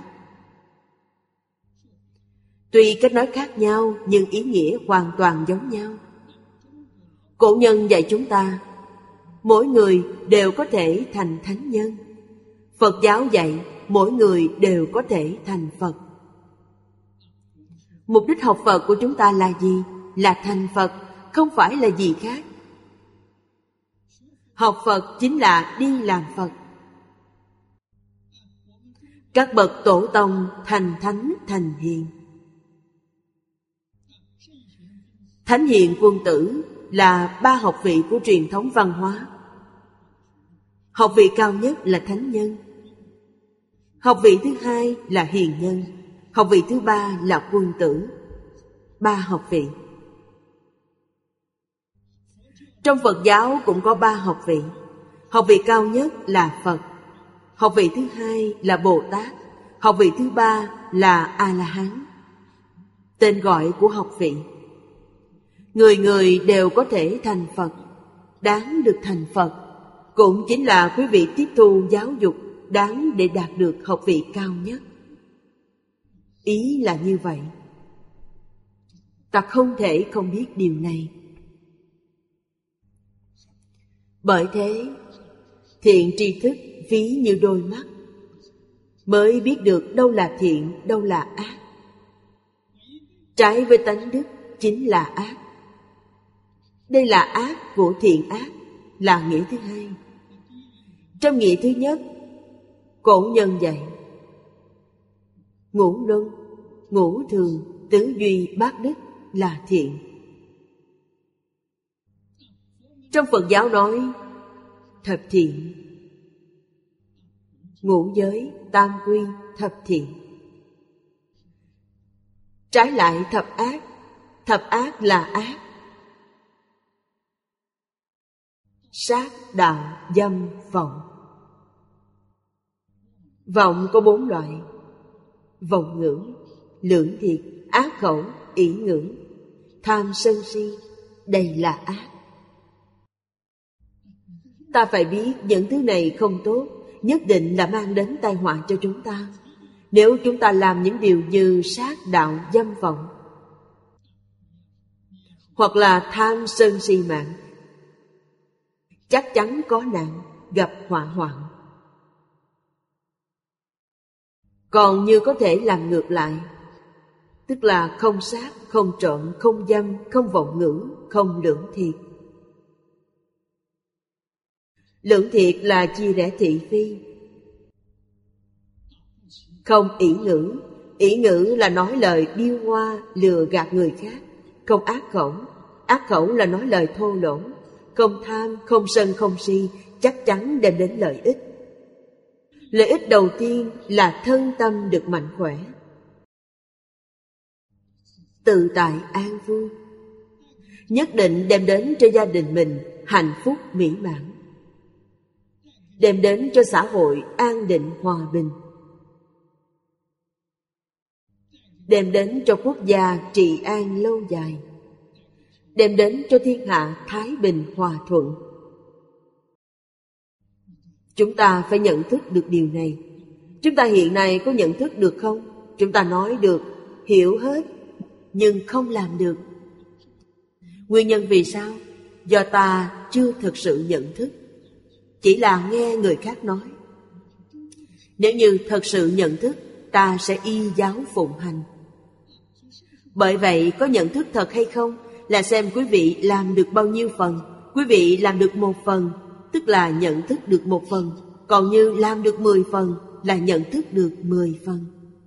Tuy cách nói khác nhau nhưng ý nghĩa hoàn toàn giống nhau. Cổ nhân dạy chúng ta, mỗi người đều có thể thành thánh nhân. Phật giáo dạy, mỗi người đều có thể thành Phật. Mục đích học Phật của chúng ta là gì? Là thành Phật, không phải là gì khác. Học Phật chính là đi làm Phật. Các bậc tổ tông thành thánh thành hiền. Thánh hiền quân tử là ba học vị của truyền thống văn hóa. Học vị cao nhất là thánh nhân. Học vị thứ hai là hiền nhân. Học vị thứ ba là quân tử. Ba học vị. Trong Phật giáo cũng có ba học vị. Học vị cao nhất là Phật. Học vị thứ hai là Bồ Tát. Học vị thứ ba là A-la-hán. Tên gọi của học vị. Người người đều có thể thành Phật. Đáng được thành Phật cũng chính là quý vị tiếp thu giáo dục đáng để đạt được học vị cao nhất. Ý là như vậy. Ta không thể không biết điều này. Bởi thế, thiện tri thức ví như đôi mắt, mới biết được đâu là thiện, đâu là ác. Trái với tánh đức chính là ác. Đây là ác của thiện ác, là nghĩa thứ hai. Trong nghĩa thứ nhất, cổ nhân dạy: ngũ luân, ngũ thường, tứ duy, bát đức là thiện. Trong Phật giáo nói thập thiện, ngũ giới, tam quy, thập thiện. Trái lại thập ác là ác. Sát, đạo, dâm, vọng. Vọng có 4 loại: vọng ngữ, lưỡng thiệt, ác khẩu, ỷ ngữ, tham sân si. Đây là ác. Ta phải biết những thứ này không tốt, nhất định là mang đến tai họa cho chúng ta. Nếu chúng ta làm những điều như sát, đạo, dâm, vọng, hoặc là tham sân si mạng, chắc chắn có nạn, gặp họa hoạn. Còn như có thể làm ngược lại, tức là không sát, không trộm, không dâm, không vọng ngữ, không lưỡng thiệt. Lưỡng thiệt là chia rẽ thị phi. Không ỷ ngữ. Ỷ ngữ là nói lời điêu hoa, lừa gạt người khác. Không ác khẩu. Ác khẩu là nói lời thô lỗ. Không tham, không sân, không si, chắc chắn đem đến lợi ích. Lợi ích đầu tiên là thân tâm được mạnh khỏe, tự tại an vui, nhất định đem đến cho gia đình mình hạnh phúc mỹ mãn, đem đến cho xã hội an định hòa bình, đem đến cho quốc gia trị an lâu dài, đem đến cho thiên hạ thái bình hòa thuận. Chúng ta phải nhận thức được điều này. Chúng ta hiện nay có nhận thức được không? Chúng ta nói được, hiểu hết, nhưng không làm được. Nguyên nhân vì sao? Do ta chưa thực sự nhận thức, chỉ là nghe người khác nói. Nếu như thật sự nhận thức, ta sẽ y giáo phụng hành. Bởi vậy, có nhận thức thật hay không là xem quý vị làm được bao nhiêu phần. Quý vị làm được 1 phần, tức là nhận thức được 1 phần. Còn như làm được 10 phần là nhận thức được 10 phần.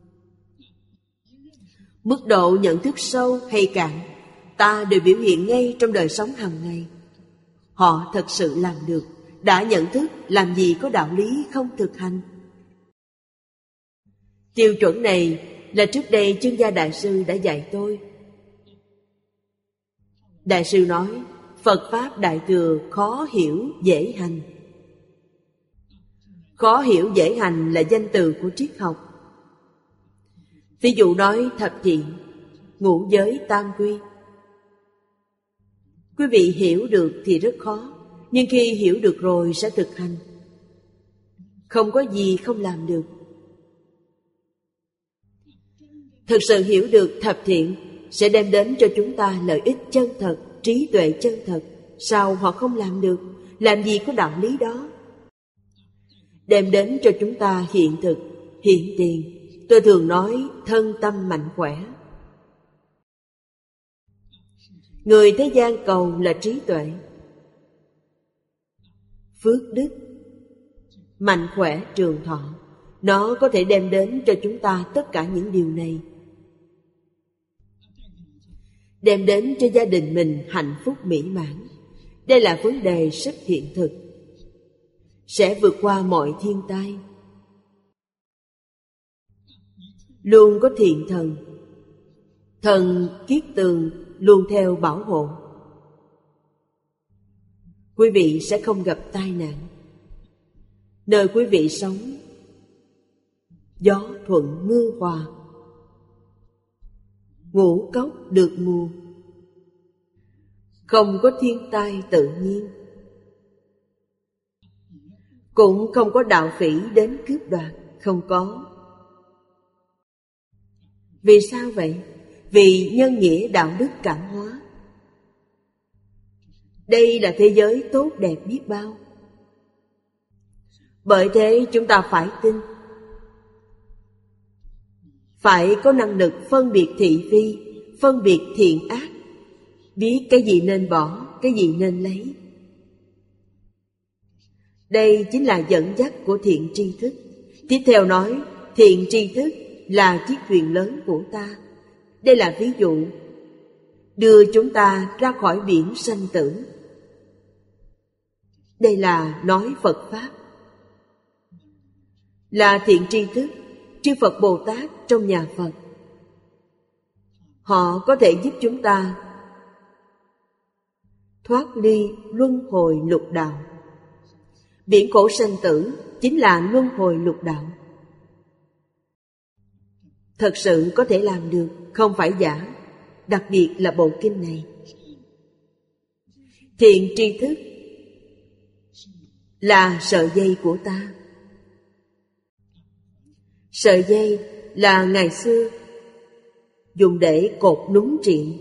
Mức độ nhận thức sâu hay cạn, ta đều biểu hiện ngay trong đời sống hàng ngày. Họ thật sự làm được, đã nhận thức, làm gì có đạo lý không thực hành. Tiêu chuẩn này là trước đây Chương Gia Đại Sư đã dạy tôi. Đại sư nói, Phật Pháp Đại Thừa khó hiểu dễ hành. Khó hiểu dễ hành là danh từ của triết học. Ví dụ nói thập thiện, ngũ giới, tam quy. Quý vị hiểu được thì rất khó, nhưng khi hiểu được rồi sẽ thực hành. Không có gì không làm được. Thực sự hiểu được thập thiện sẽ đem đến cho chúng ta lợi ích chân thật, trí tuệ chân thật. Sao họ không làm được? Làm gì có đạo lý đó? Đem đến cho chúng ta hiện thực, hiện tiền. Tôi thường nói thân tâm mạnh khỏe. Người thế gian cầu là trí tuệ, phước đức, mạnh khỏe trường thọ. Nó có thể đem đến cho chúng ta tất cả những điều này. Đem đến cho gia đình mình hạnh phúc mỹ mãn. Đây là vấn đề rất hiện thực, sẽ vượt qua mọi thiên tai. Luôn có thiện thần, thần kiết tường luôn theo bảo hộ. Quý vị sẽ không gặp tai nạn. Nơi quý vị sống, gió thuận mưa hòa, ngũ cốc được mùa. không có thiên tai tự nhiên, cũng không có đạo phỉ đến cướp đoạt, không có. Vì sao vậy? Vì nhân nghĩa đạo đức cảm hóa. Đây là thế giới tốt đẹp biết bao. Bởi thế chúng ta phải tin, phải có năng lực phân biệt thị phi, phân biệt thiện ác, biết cái gì nên bỏ, cái gì nên lấy. Đây chính là dẫn dắt của thiện tri thức. Tiếp theo nói, thiện tri thức là chiếc thuyền lớn của ta. Đây là ví dụ đưa chúng ta ra khỏi biển sanh tử. Đây là nói Phật Pháp, là thiện tri thức. Chư Phật Bồ Tát trong nhà Phật, họ có thể giúp chúng ta thoát ly luân hồi lục đạo. Biển khổ sanh tử chính là luân hồi lục đạo. Thật sự có thể làm được, không phải giả. Đặc biệt là bộ kinh này. Thiện tri thức là sợi dây của ta. Sợi dây là ngày xưa dùng để cột núng triện.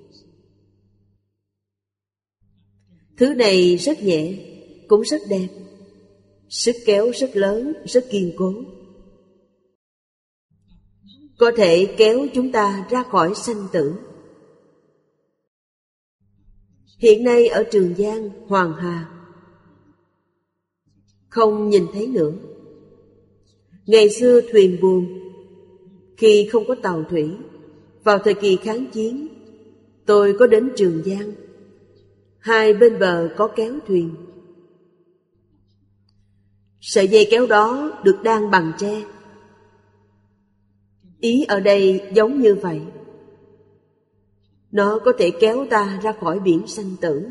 Thứ này rất nhẹ, cũng rất đẹp. Sức kéo rất lớn, rất kiên cố. Có thể kéo chúng ta ra khỏi sanh tử. Hiện nay ở Trường Giang, Hoàng Hà không nhìn thấy nữa. Ngày xưa thuyền buồm, khi không có tàu thủy, vào thời kỳ kháng chiến, tôi có đến Trường Giang. Hai bên bờ có kéo thuyền. Sợi dây kéo đó được đan bằng tre. Ý ở đây giống như vậy. Nó có thể kéo ta ra khỏi biển sanh tử.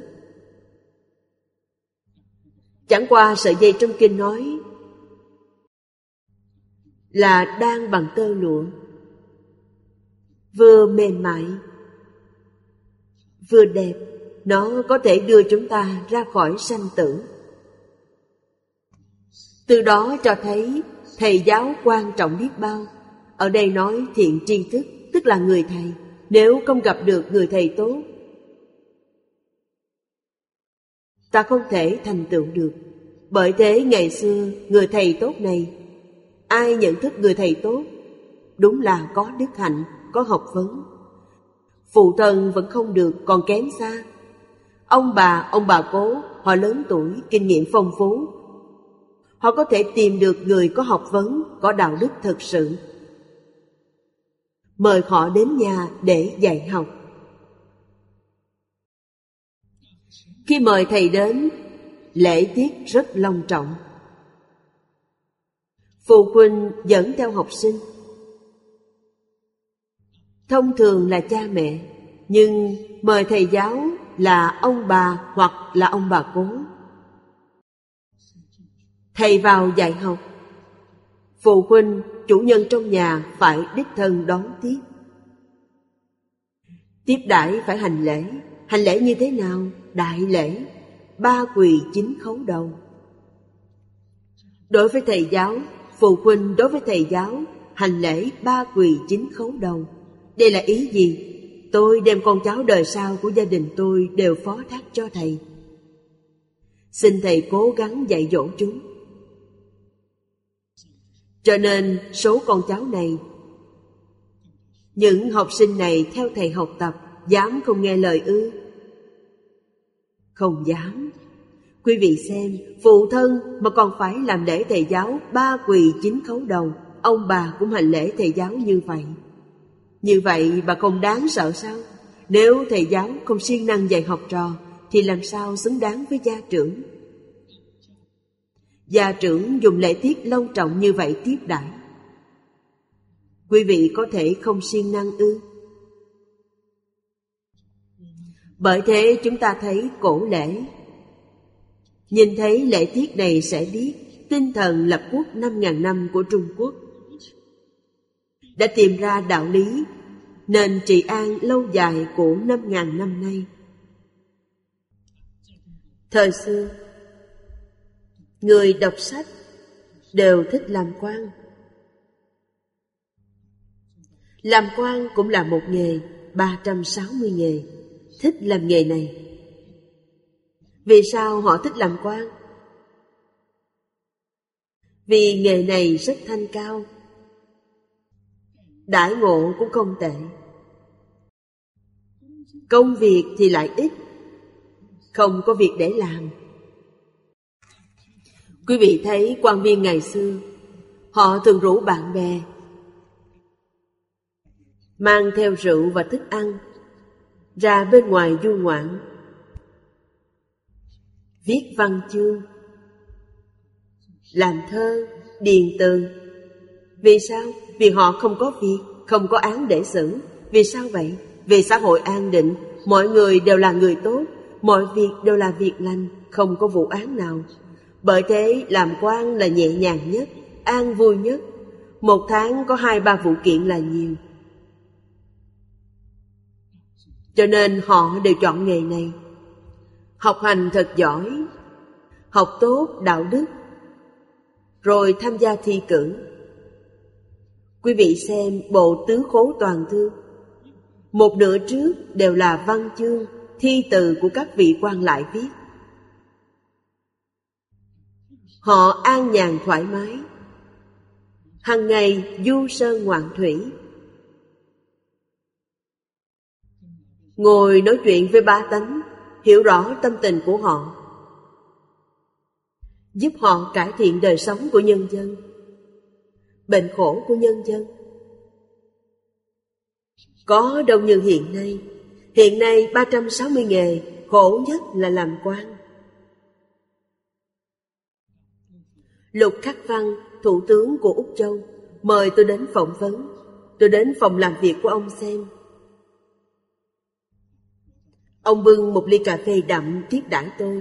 Chẳng qua sợi dây trong kinh nói là đan bằng tơ lụa, vừa mềm mại vừa đẹp. Nó có thể đưa chúng ta ra khỏi sanh tử. Từ đó cho thấy thầy giáo quan trọng biết bao. Ở đây nói thiện tri thức, tức là người thầy. Nếu không gặp được người thầy tốt, ta không thể thành tựu được. Bởi thế ngày xưa người thầy tốt này, ai nhận thức người thầy tốt, đúng là có đức hạnh, có học vấn. Phụ thân vẫn không được, còn kém xa. Ông bà cố, họ lớn tuổi, kinh nghiệm phong phú. Họ có thể tìm được người có học vấn, có đạo đức thực sự. Mời họ đến nhà để dạy học. Khi mời thầy đến, lễ tiết rất long trọng. Phụ huynh dẫn theo học sinh. Thông thường là cha mẹ, nhưng mời thầy giáo là ông bà hoặc là ông bà cố. Thầy vào dạy học, phụ huynh, chủ nhân trong nhà phải đích thân đón tiếp. Tiếp đãi phải hành lễ. Hành lễ như thế nào? Đại lễ, 3 quỳ 9 khấu đầu. Đối với thầy giáo, phụ huynh đối với thầy giáo hành lễ 3 quỳ 9 khấu đầu. Đây là ý gì? Tôi đem con cháu đời sau của gia đình tôi đều phó thác cho thầy. Xin thầy cố gắng dạy dỗ chúng. Cho nên số con cháu này, những học sinh này theo thầy học tập, dám không nghe lời ư? Không dám. Quý vị xem, phụ thân mà còn phải làm lễ thầy giáo 3 quỳ 9 khấu đầu, ông bà cũng hành lễ thầy giáo như vậy. Như vậy bà không đáng sợ sao? Nếu thầy giáo không siêng năng dạy học trò, thì làm sao xứng đáng với gia trưởng? Gia trưởng dùng lễ tiết long trọng như vậy tiếp đãi, quý vị có thể không siêng năng ư? Bởi thế chúng ta thấy cổ lễ, nhìn thấy lễ tiết này sẽ biết tinh thần lập quốc 5.000 năm của Trung Quốc đã tìm ra đạo lý nền trị an lâu dài của 5.000 năm nay. Thời xưa, người đọc sách đều thích làm quan. Làm quan cũng là một nghề, 360 nghề. Thích làm nghề này. Vì sao họ thích làm quan? Vì nghề này rất thanh cao, đãi ngộ cũng không tệ, công việc thì lại ít, không có việc để làm. Quý vị thấy quan viên ngày xưa, họ thường rủ bạn bè mang theo rượu và thức ăn ra bên ngoài du ngoạn, viết văn chương, làm thơ, điền từ. Vì sao? Vì họ không có việc, không có án để xử. Vì sao vậy? Vì xã hội an định, mọi người đều là người tốt, mọi việc đều là việc lành, không có vụ án nào. Bởi thế làm quan là nhẹ nhàng nhất, an vui nhất. Một tháng có 2-3 vụ kiện là nhiều. Cho nên họ đều chọn nghề này. Học hành thật giỏi, học tốt đạo đức, rồi tham gia thi cử. Quý vị xem bộ Tứ Khố Toàn Thư, một nửa trước đều là văn chương, thi từ của các vị quan lại viết. Họ an nhàn thoải mái, hằng ngày du sơn ngoạn thủy, ngồi nói chuyện với bá tánh, hiểu rõ tâm tình của họ, giúp họ cải thiện đời sống của nhân dân, bệnh khổ của nhân dân. Có đâu như hiện nay. Hiện nay 360 nghề, khổ nhất là làm quan. Lục Khắc Văn, thủ tướng của Úc Châu, mời tôi đến phỏng vấn. Tôi đến phòng làm việc của ông xem. Ông bưng một ly cà phê đậm tiếp đãi tôi,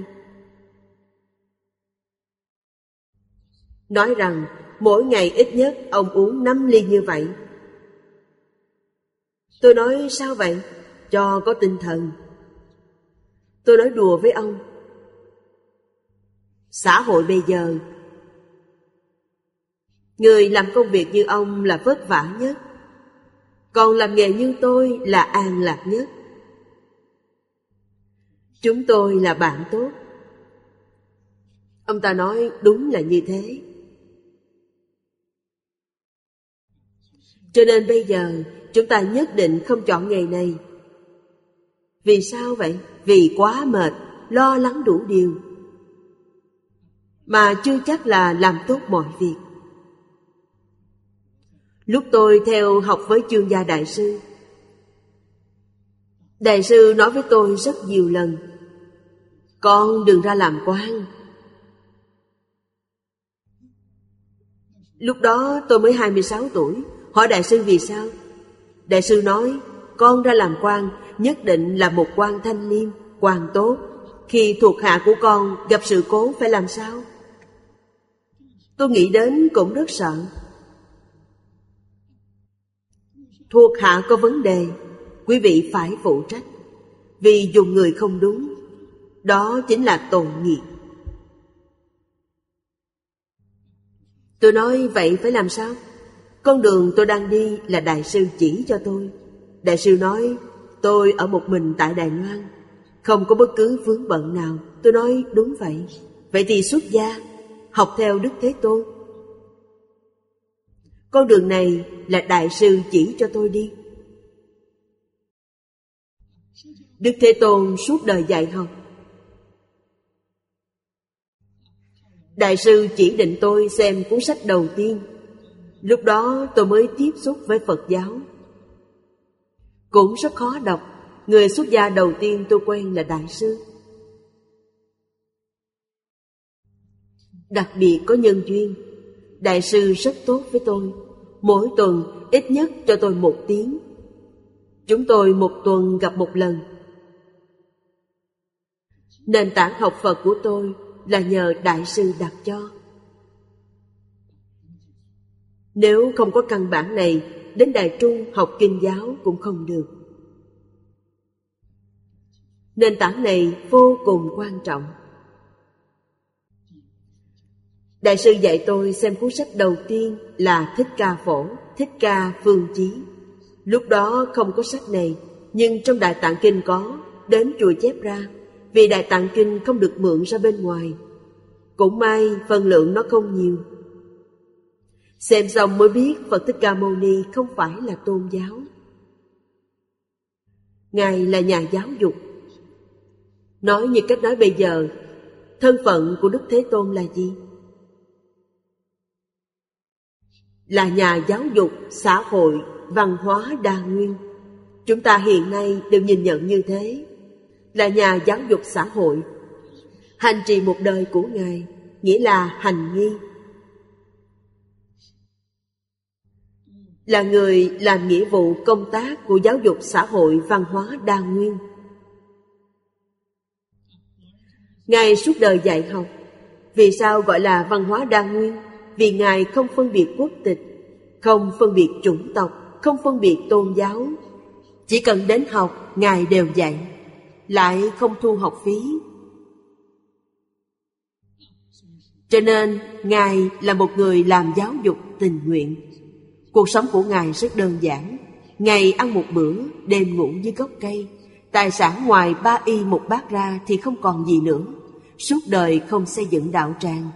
nói rằng mỗi ngày ít nhất ông uống 5 ly như vậy. Tôi nói sao vậy? Cho có tinh thần. Tôi nói đùa với ông, xã hội bây giờ, người làm công việc như ông là vất vả nhất, còn làm nghề như tôi là an lạc nhất. Chúng tôi là bạn tốt. Ông ta nói đúng là như thế. Cho nên bây giờ chúng ta nhất định không chọn nghề này. Vì sao vậy? Vì quá mệt, lo lắng đủ điều, mà chưa chắc là làm tốt mọi việc. Lúc tôi theo học với Chương Gia Đại sư, Đại sư nói với tôi rất nhiều lần, con đừng ra làm quan. Lúc đó tôi mới 26 tuổi. Hỏi Đại sư vì sao? Đại sư nói, con ra làm quan nhất định là một quan thanh liêm, quan tốt. Khi thuộc hạ của con gặp sự cố phải làm sao? Tôi nghĩ đến cũng rất sợ. Thuộc hạ có vấn đề, quý vị phải phụ trách. Vì dùng người không đúng, đó chính là tội nghiệp. Tôi nói vậy phải làm sao? Con đường tôi đang đi là Đại sư chỉ cho tôi. Đại sư nói tôi ở một mình tại Đài Loan, không có bất cứ vướng bận nào. Tôi nói đúng vậy. Vậy thì xuất gia, học theo Đức Thế Tôn. Con đường này là Đại sư chỉ cho tôi đi. Đức Thế Tôn suốt đời dạy học. Đại sư chỉ định tôi xem cuốn sách đầu tiên. Lúc đó tôi mới tiếp xúc với Phật giáo. Cũng rất khó đọc. Người xuất gia đầu tiên tôi quen là Đại sư. Đặc biệt có nhân duyên, Đại sư rất tốt với tôi. Mỗi tuần ít nhất cho tôi 1 tiếng. Chúng tôi 1 tuần gặp 1 lần. Nền tảng học Phật của tôi là nhờ Đại sư đặt cho. Nếu không có căn bản này, đến Đài Trung học kinh giáo cũng không được. Nền tảng này vô cùng quan trọng. Đại sư dạy tôi xem cuốn sách đầu tiên là Thích Ca Phổ, Thích Ca Phương Chí. Lúc đó không có sách này, nhưng trong Đại Tạng Kinh có, đến chùa chép ra, vì Đại Tạng Kinh không được mượn ra bên ngoài. Cũng may phần lượng nó không nhiều. Xem xong mới biết Phật Thích Ca Mâu Ni không phải là tôn giáo. Ngài là nhà giáo dục. Nói như cách nói bây giờ, thân phận của Đức Thế Tôn là gì? Là nhà giáo dục, xã hội, văn hóa đa nguyên. Chúng ta hiện nay đều nhìn nhận như thế. Là nhà giáo dục xã hội. Hành trì một đời của Ngài nghĩa là hành nghi. Là người làm nghĩa vụ công tác của giáo dục xã hội văn hóa đa nguyên. Ngài suốt đời dạy học. Vì sao gọi là văn hóa đa nguyên? Vì Ngài không phân biệt quốc tịch, không phân biệt chủng tộc, không phân biệt tôn giáo. Chỉ cần đến học, Ngài đều dạy, lại không thu học phí. Cho nên, Ngài là một người làm giáo dục tình nguyện. Cuộc sống của Ngài rất đơn giản. Ngày ăn một bữa, đêm ngủ dưới gốc cây. Tài sản ngoài 3 y 1 bát ra thì không còn gì nữa. Suốt đời không xây dựng đạo tràng.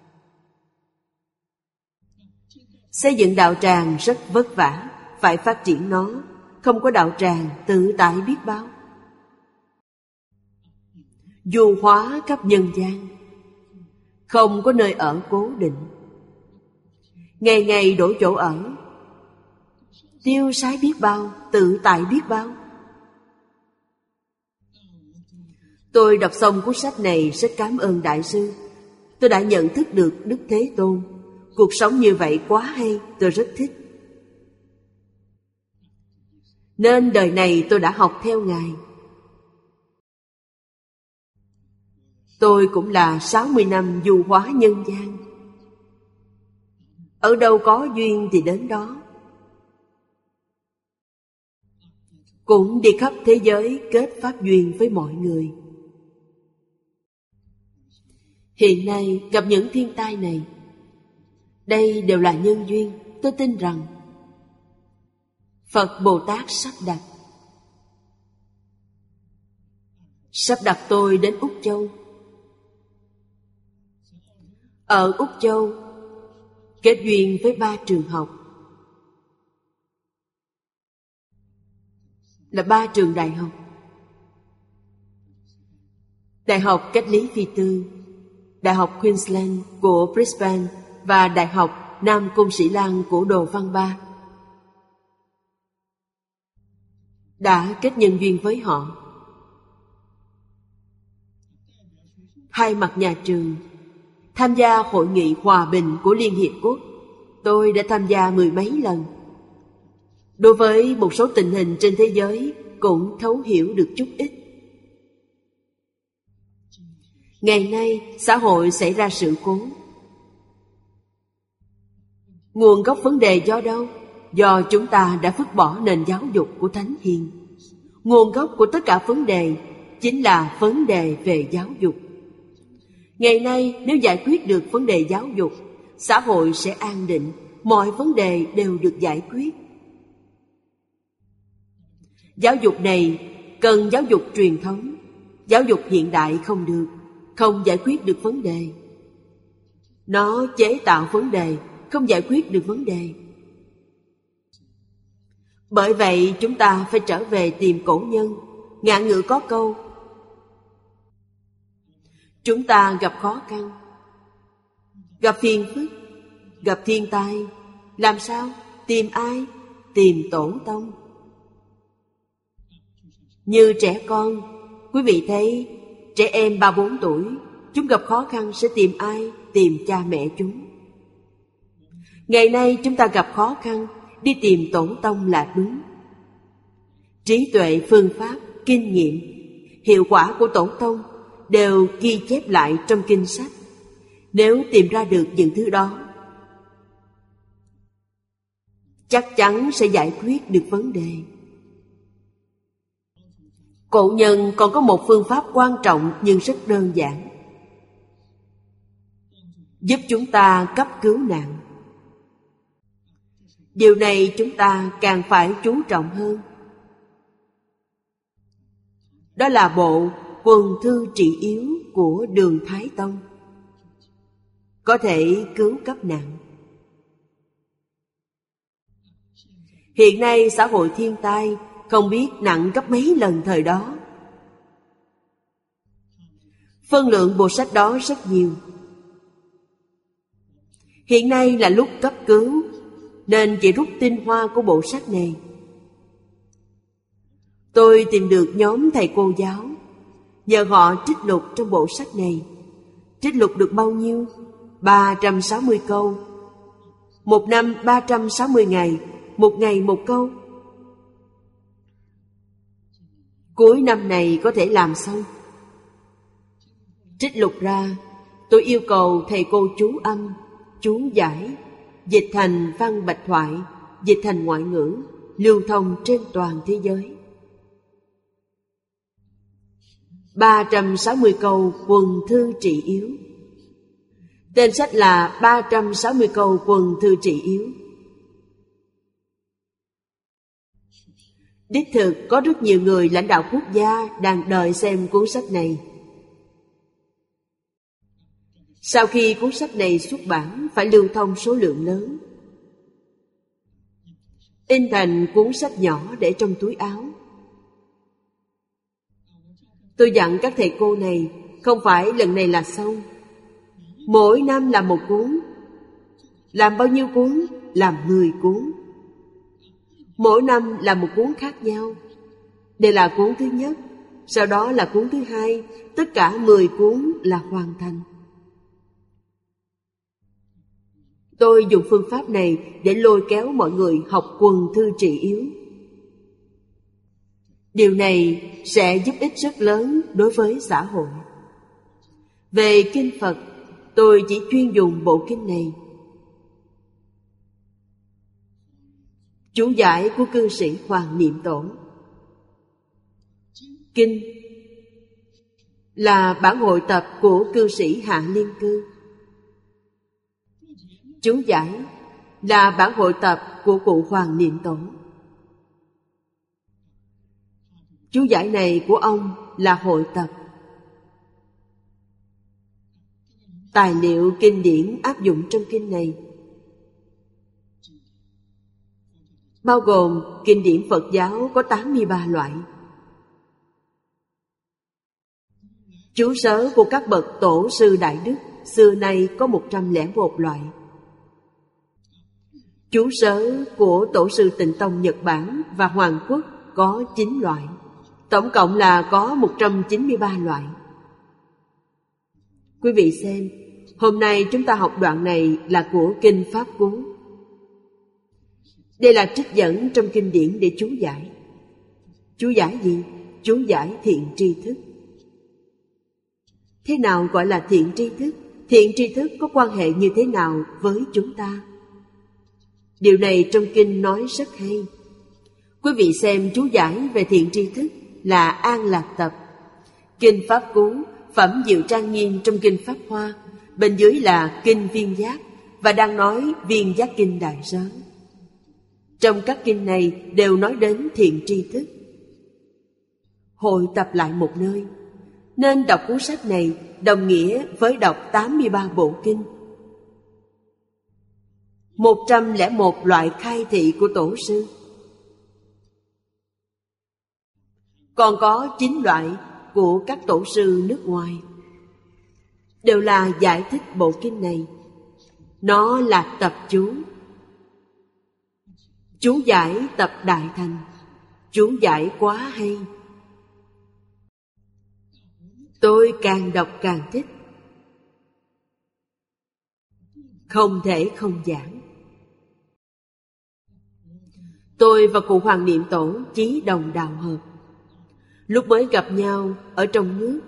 Xây dựng đạo tràng rất vất vả, phải phát triển nó. Không có đạo tràng tự tại biết bao. Du hóa khắp nhân gian, không có nơi ở cố định. Ngày ngày đổi chỗ ở, tiêu sái biết bao, tự tại biết bao. Tôi đọc xong cuốn sách này rất cảm ơn Đại sư. Tôi đã nhận thức được Đức Thế Tôn. Cuộc sống như vậy quá hay, tôi rất thích. Nên đời này tôi đã học theo Ngài. Tôi cũng là 60 năm du hóa nhân gian. Ở đâu có duyên thì đến đó. Cũng đi khắp thế giới kết pháp duyên với mọi người. Hiện nay gặp những thiên tai này, đây đều là nhân duyên. Tôi tin rằng Phật Bồ Tát sắp đặt tôi đến Úc Châu. Ở Úc Châu kết duyên với 3 trường học, là 3 trường đại học. Đại học Cách Lý Phi Tư, Đại học Queensland của Brisbane và Đại học Nam Cung Sĩ Lan của Đồ Văn Ba. Đã kết nhân duyên với họ. Thay mặt nhà trường tham gia hội nghị hòa bình của Liên Hiệp Quốc, tôi đã tham gia 10 mấy lần. Đối với một số tình hình trên thế giới cũng thấu hiểu được chút ít. Ngày nay xã hội xảy ra sự cố. Nguồn gốc vấn đề do đâu? Do chúng ta đã vứt bỏ nền giáo dục của Thánh Hiền. Nguồn gốc của tất cả vấn đề chính là vấn đề về giáo dục. Ngày nay nếu giải quyết được vấn đề giáo dục, xã hội sẽ an định, mọi vấn đề đều được giải quyết. Giáo dục này cần giáo dục truyền thống. Giáo dục hiện đại không được, không giải quyết được vấn đề. Nó chế tạo vấn đề, không giải quyết được vấn đề. Bởi vậy chúng ta phải trở về tìm cổ nhân. Ngạn ngữ có câu: chúng ta gặp khó khăn, gặp phiền phức, gặp thiên tai, làm sao? Tìm ai? Tìm tổ tông. Như trẻ con, quý vị thấy trẻ em 3-4 tuổi, chúng gặp khó khăn sẽ tìm ai? Tìm cha mẹ chúng. Ngày nay chúng ta gặp khó khăn, đi tìm tổ tông là đúng. Trí tuệ, phương pháp, kinh nghiệm, hiệu quả của tổ tông đều ghi chép lại trong kinh sách. Nếu tìm ra được những thứ đó, chắc chắn sẽ giải quyết được vấn đề. Cổ nhân còn có một phương pháp quan trọng nhưng rất đơn giản. giúp chúng ta cấp cứu nạn. Điều này chúng ta càng phải chú trọng hơn. Đó là bộ Quần Thư Trị Yếu của Đường Thái Tông, có thể cứu cấp nạn. Hiện nay xã hội thiên tai không biết nặng gấp mấy lần thời đó. Phân lượng bộ sách đó rất nhiều. Hiện nay là lúc cấp cứu, nên chỉ rút tinh hoa của bộ sách này. Tôi tìm được nhóm thầy cô giáo, nhờ họ trích lục trong bộ sách này. Trích lục được bao nhiêu? 360 câu. Một năm 360 ngày, một ngày một câu. Cuối năm này có thể làm xong. Trích lục ra, tôi yêu cầu thầy cô chú âm, chú giải, dịch thành văn bạch thoại, dịch thành ngoại ngữ, lưu thông trên toàn thế giới. 360 câu Quần Thư Trị Yếu. Tên sách là 360 câu Quần Thư Trị Yếu. Đích thực có rất nhiều người lãnh đạo quốc gia đang đợi xem cuốn sách này. Sau khi cuốn sách này xuất bản, phải lưu thông số lượng lớn. In thành cuốn sách nhỏ để trong túi áo. Tôi dặn các thầy cô này, không phải lần này là xong. Mỗi năm làm một cuốn. Làm bao nhiêu cuốn? Làm 10 cuốn. Mỗi năm làm một cuốn khác nhau. Đây là cuốn thứ nhất, sau đó là cuốn thứ hai. Tất cả 10 cuốn là hoàn thành. Tôi dùng phương pháp này để lôi kéo mọi người học Quần Thư Trị Yếu. Điều này sẽ giúp ích rất lớn đối với xã hội. Về kinh Phật, tôi chỉ chuyên dùng bộ kinh này. Chú giải của cư sĩ Hoàng Niệm Tổ. Kinh là bản hội tập của cư sĩ Hạ Liên Cư. Chú giải là bản hội tập của cụ Hoàng Niệm Tổ. Chú giải này của ông là hội tập. Tài liệu kinh điển áp dụng trong kinh này bao gồm kinh điển Phật giáo có 83 loại. Chú sớ của các bậc tổ sư đại đức xưa nay có 101 loại. Chú sớ của tổ sư Tịnh Tông Nhật Bản và Hoàng Quốc có 9 loại. Tổng cộng là có 193 loại. Quý vị xem, hôm nay chúng ta học đoạn này là của Kinh Pháp Cú. Đây là trích dẫn trong kinh điển để chú giải. Chú giải gì? Chú giải thiện tri thức. Thế nào gọi là thiện tri thức? Thiện tri thức có quan hệ như thế nào với chúng ta? Điều này trong kinh nói rất hay. Quý vị xem chú giải về thiện tri thức là An Lạc Tập, Kinh Pháp Cú, Phẩm Diệu Trang Nghiêm trong Kinh Pháp Hoa, bên dưới là Kinh Viên Giác và đang nói Viên Giác Kinh Đại Giới. Trong các kinh này đều nói đến thiện tri thức. Hội tập lại một nơi, nên đọc cuốn sách này đồng nghĩa với đọc 83 bộ kinh. 101 loại khai thị của tổ sư. Còn có 9 loại của các tổ sư nước ngoài. Đều là giải thích bộ kinh này. Nó là tập chú. Chú giải tập Đại Thành. Chú giải quá hay. Tôi càng đọc càng thích. Không thể không giảng. Tôi và cụ Hoàng Niệm Tổ chí đồng đạo hợp. Lúc mới gặp nhau ở trong nước,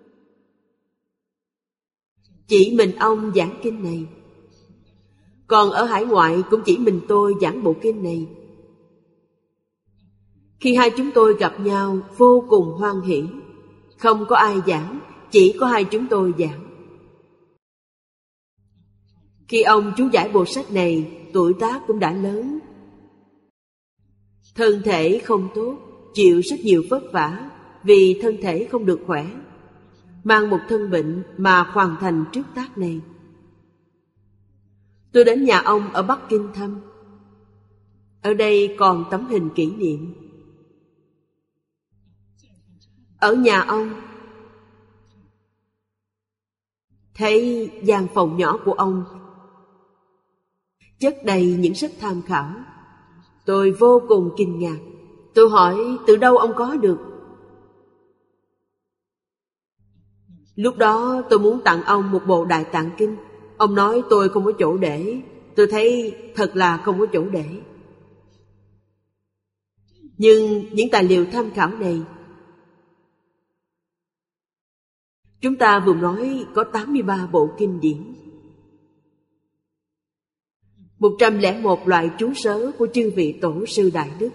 chỉ mình ông giảng kinh này. Còn ở hải ngoại cũng chỉ mình tôi giảng bộ kinh này. Khi hai chúng tôi gặp nhau vô cùng hoan hỉ. Không có ai giảng, chỉ có hai chúng tôi giảng. Khi ông chú giải bộ sách này, tuổi tác cũng đã lớn. Thân thể không tốt, chịu rất nhiều vất vả vì thân thể không được khỏe, mang một thân bệnh mà hoàn thành trước tác này. Tôi đến nhà ông ở Bắc Kinh thăm. Ở đây còn tấm hình kỷ niệm. Ở nhà ông, thấy gian phòng nhỏ của ông chất đầy những sách tham khảo. Tôi vô cùng kinh ngạc. Tôi hỏi từ đâu ông có được? Lúc đó tôi muốn tặng ông một bộ Đại Tạng Kinh. Ông nói tôi không có chỗ để. Tôi thấy thật là không có chỗ để. Nhưng những tài liệu tham khảo này, chúng ta vừa nói có 83 bộ kinh điển, 101 loại chú sớ của chư vị tổ sư Đại Đức.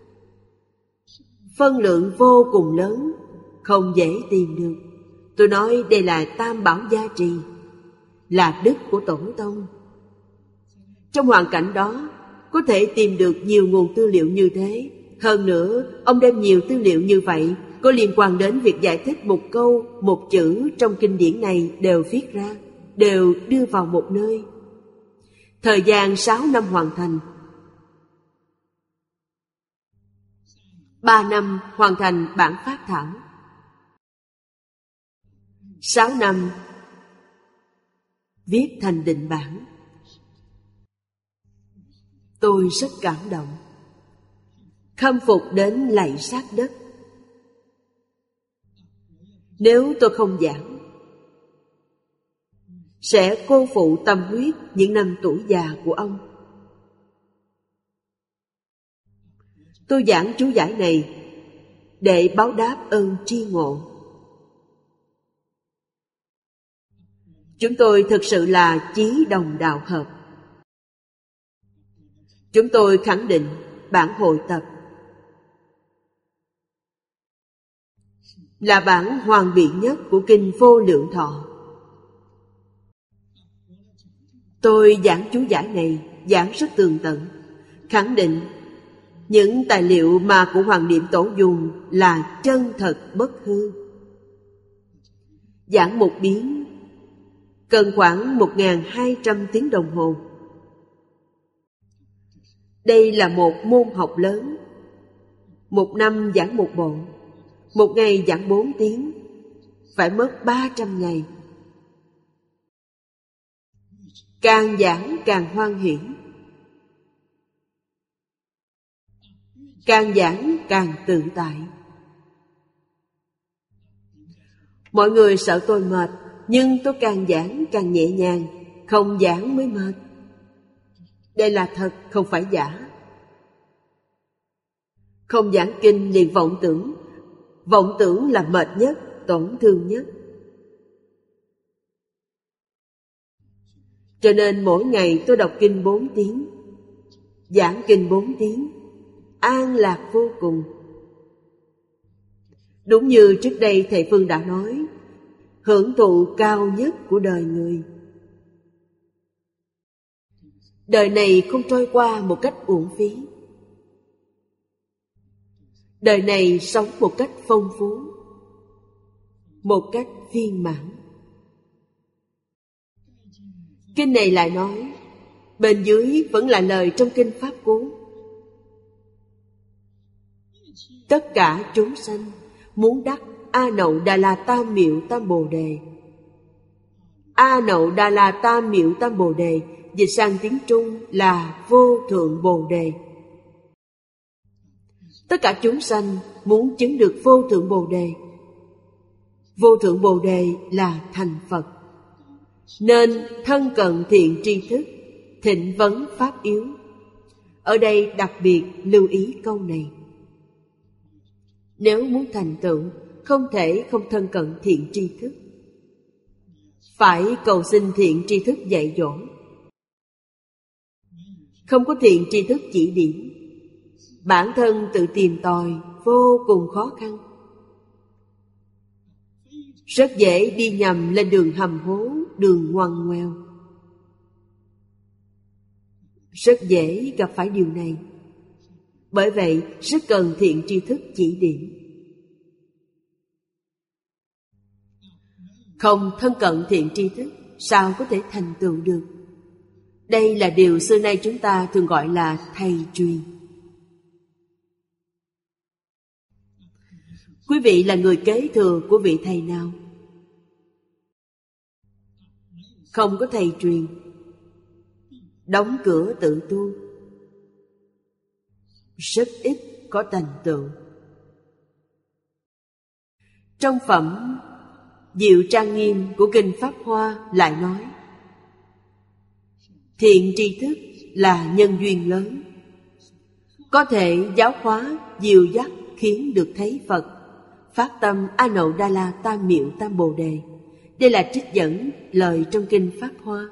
Phân lượng vô cùng lớn, không dễ tìm được. Tôi nói đây là tam bảo gia trì, là đức của Tổ Tông. Trong hoàn cảnh đó, có thể tìm được nhiều nguồn tư liệu như thế. Hơn nữa, ông đem nhiều tư liệu như vậy có liên quan đến việc giải thích một câu, một chữ trong kinh điển này đều viết ra, đều đưa vào một nơi. Thời gian 6 năm hoàn thành. 3 năm hoàn thành bản phát thảo. 6 năm viết thành định bản. Tôi rất cảm động, khâm phục đến lạy sát đất. Nếu tôi không giảng, sẽ cô phụ tâm huyết những năm tuổi già của ông. Tôi giảng chú giải này để báo đáp ơn tri ngộ. Chúng tôi thực sự là chí đồng đạo hợp. Chúng tôi khẳng định bản hội tập là bản hoàn biện nhất của Kinh Vô Lượng Thọ. Tôi giảng chú giải này giảng rất tường tận, khẳng định những tài liệu mà cụ Hoàng Niệm Tổ dùng là chân thật bất hư. Giảng một biến cần khoảng 1.200 tiếng đồng hồ. Đây là một môn học lớn. Một năm giảng một bộ, một ngày giảng 4 tiếng, phải mất 300 ngày. Càng giảng càng hoan hỷ, càng giảng càng tự tại. Mọi người sợ tôi mệt, nhưng tôi càng giảng càng nhẹ nhàng, không giảng mới mệt. Đây là thật, không phải giả. Không giảng kinh liền vọng tưởng. Vọng tưởng là mệt nhất, tổn thương nhất. Cho nên mỗi ngày tôi đọc kinh 4 tiếng, giảng kinh 4 tiếng, an lạc vô cùng. Đúng như trước đây thầy Phương đã nói, hưởng thụ cao nhất của đời người. Đời này không trôi qua một cách uổng phí. Đời này sống một cách phong phú, một cách viên mãn. Kinh này lại nói, bên dưới vẫn là lời trong kinh Pháp Cú. Tất cả chúng sanh muốn đắc A Nậu Đà La Tam Miệu Tam Bồ Đề. A Nậu Đà La Tam Miệu Tam Bồ Đề dịch sang tiếng Trung là Vô Thượng Bồ Đề. Tất cả chúng sanh muốn chứng được Vô Thượng Bồ Đề. Vô Thượng Bồ Đề là thành Phật, nên thân cận thiện tri thức, thịnh vấn pháp yếu. Ở đây đặc biệt lưu ý câu này. Nếu muốn thành tựu, không thể không thân cận thiện tri thức, phải cầu xin thiện tri thức dạy dỗ. Không có thiện tri thức chỉ điểm, bản thân tự tìm tòi vô cùng khó khăn. Rất dễ đi nhầm lên đường hầm hố, đường ngoằn ngoèo. Rất dễ gặp phải điều này. Bởi vậy rất cần thiện tri thức chỉ điểm. Không thân cận thiện tri thức, sao có thể thành tựu được? Đây là điều xưa nay chúng ta thường gọi là thầy truyền. Quý vị là người kế thừa của vị thầy nào? Không có thầy truyền, đóng cửa tự tu, rất ít có thành tựu. Trong phẩm Diệu Trang Nghiêm của Kinh Pháp Hoa lại nói, thiện tri thức là nhân duyên lớn, có thể giáo hóa, dìu dắt khiến được thấy Phật, phát tâm A Nậu Đa La Tam Miệu Tam Bồ Đề. Đây là trích dẫn lời trong Kinh Pháp Hoa.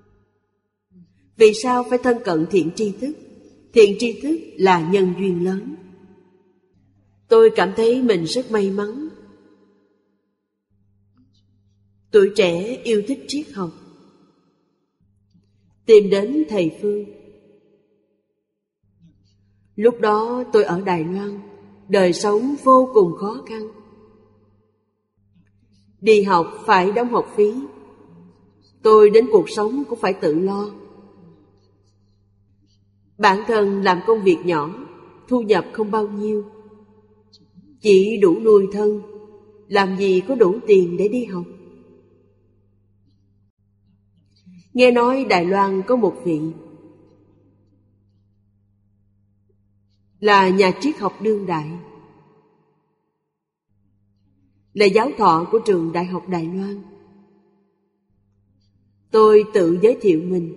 Vì sao phải thân cận thiện tri thức? Thiện tri thức là nhân duyên lớn. Tôi cảm thấy mình rất may mắn. Tuổi trẻ yêu thích triết học, tìm đến thầy Phương. Lúc đó tôi ở Đài Loan, đời sống vô cùng khó khăn. Đi học phải đóng học phí, tôi đến cuộc sống cũng phải tự lo. Bản thân làm công việc nhỏ, thu nhập không bao nhiêu, chỉ đủ nuôi thân, làm gì có đủ tiền để đi học. Nghe nói Đài Loan có một vị là nhà triết học đương đại, là giáo thọ của trường Đại học Đài Loan. Tôi tự giới thiệu mình,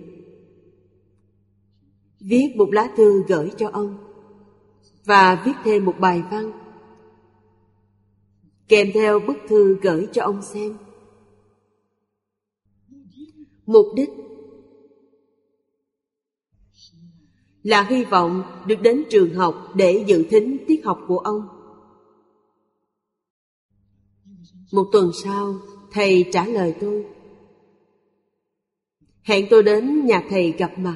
viết một lá thư gửi cho ông và viết thêm một bài văn kèm theo bức thư gửi cho ông xem. Mục đích là hy vọng được đến trường học để dự thính tiết học của ông. Một tuần sau, thầy trả lời tôi, hẹn tôi đến nhà thầy gặp mặt.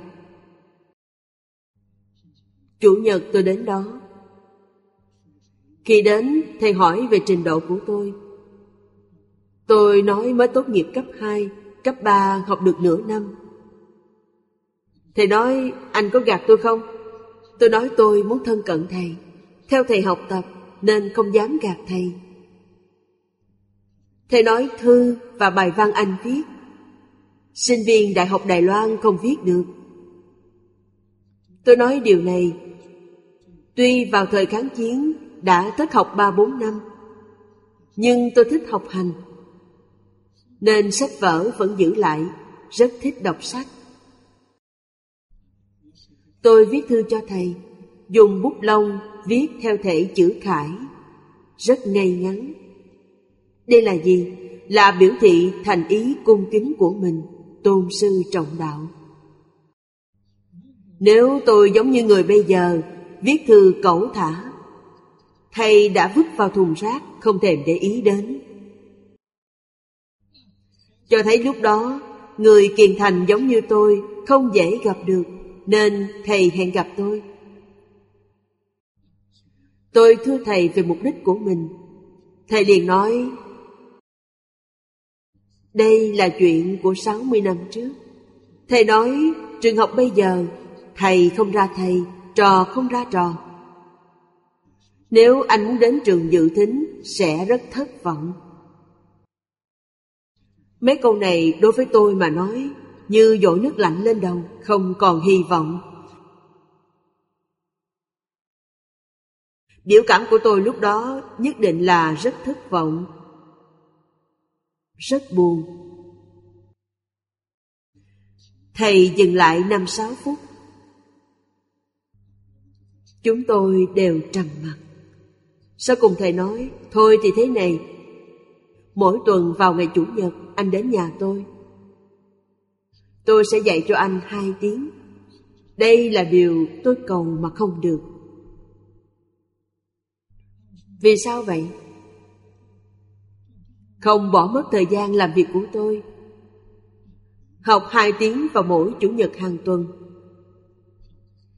Chủ nhật tôi đến đó. Khi đến, thầy hỏi về trình độ của tôi. Tôi nói mới tốt nghiệp cấp 2, cấp 3 học được nửa năm. Thầy nói, anh có gạt tôi không? Tôi nói tôi muốn thân cận thầy, theo thầy học tập nên không dám gạt thầy. Thầy nói thư và bài văn anh viết, sinh viên Đại học Đài Loan không viết được. Tôi nói điều này, tuy vào thời kháng chiến đã thất học 3-4 năm, nhưng tôi thích học hành, nên sách vở vẫn giữ lại, rất thích đọc sách. Tôi viết thư cho thầy, dùng bút lông viết theo thể chữ khải, rất ngay ngắn. Đây là gì? Là biểu thị thành ý cung kính của mình, tôn sư trọng đạo. Nếu tôi giống như người bây giờ, viết thư cẩu thả, thầy đã vứt vào thùng rác, không thèm để ý đến. Cho thấy lúc đó, người kiền thành giống như tôi không dễ gặp được, nên thầy hẹn gặp tôi. Tôi thưa thầy về mục đích của mình. Thầy liền nói, đây là chuyện của 60 năm trước. Thầy nói, trường học bây giờ, thầy không ra thầy, trò không ra trò. Nếu anh muốn đến trường dự thính, sẽ rất thất vọng. Mấy câu này đối với tôi mà nói, như dội nước lạnh lên đầu, không còn hy vọng. Biểu cảm của tôi lúc đó nhất định là rất thất vọng, rất buồn. Thầy dừng lại 5-6 phút. Chúng tôi đều trầm mặc. Sau cùng thầy nói, thôi thì thế này, mỗi tuần vào ngày Chủ nhật anh đến nhà tôi sẽ dạy cho anh 2 tiếng. Đây là điều tôi cầu mà không được. Vì sao vậy? Không bỏ mất thời gian làm việc của tôi. Học 2 tiếng vào mỗi Chủ nhật hàng tuần.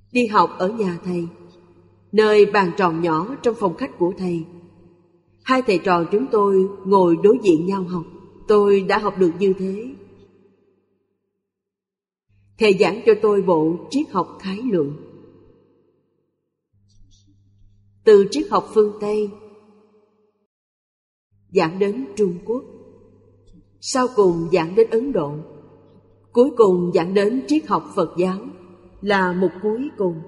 đi học ở nhà thầy, nơi bàn tròn nhỏ trong phòng khách của thầy. Hai thầy trò chúng tôi ngồi đối diện nhau học. Tôi đã học được như thế. Thầy giảng cho tôi bộ triết học khái luận. Từ triết học phương Tây giảng đến Trung Quốc, sau cùng giảng đến Ấn Độ, cuối cùng giảng đến triết học Phật giáo là mục cuối cùng.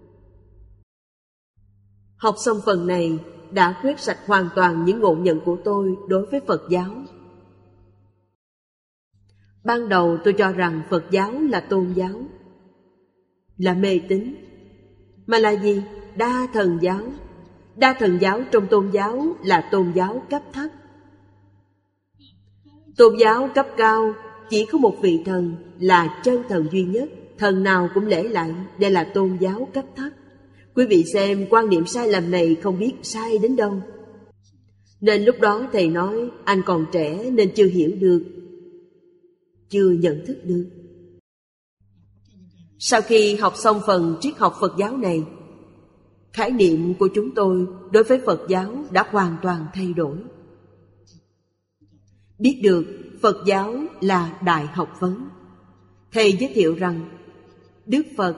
Học xong phần này đã quét sạch hoàn toàn những ngộ nhận của tôi đối với Phật giáo. Ban đầu tôi cho rằng Phật giáo là tôn giáo, là mê tín, mà là gì? Đa thần giáo. Đa thần giáo trong tôn giáo là tôn giáo cấp thấp. Tôn giáo cấp cao chỉ có một vị thần là chân thần duy nhất, thần nào cũng lễ lại. Đây là tôn giáo cấp thấp. Quý vị xem quan niệm sai lầm này không biết sai đến đâu. Nên lúc đó thầy nói anh còn trẻ nên chưa hiểu được, chưa nhận thức được. Sau khi học xong phần triết học Phật giáo này, khái niệm của chúng tôi đối với Phật giáo đã hoàn toàn thay đổi. Biết được Phật giáo là đại học vấn. Thầy giới thiệu rằng Đức Phật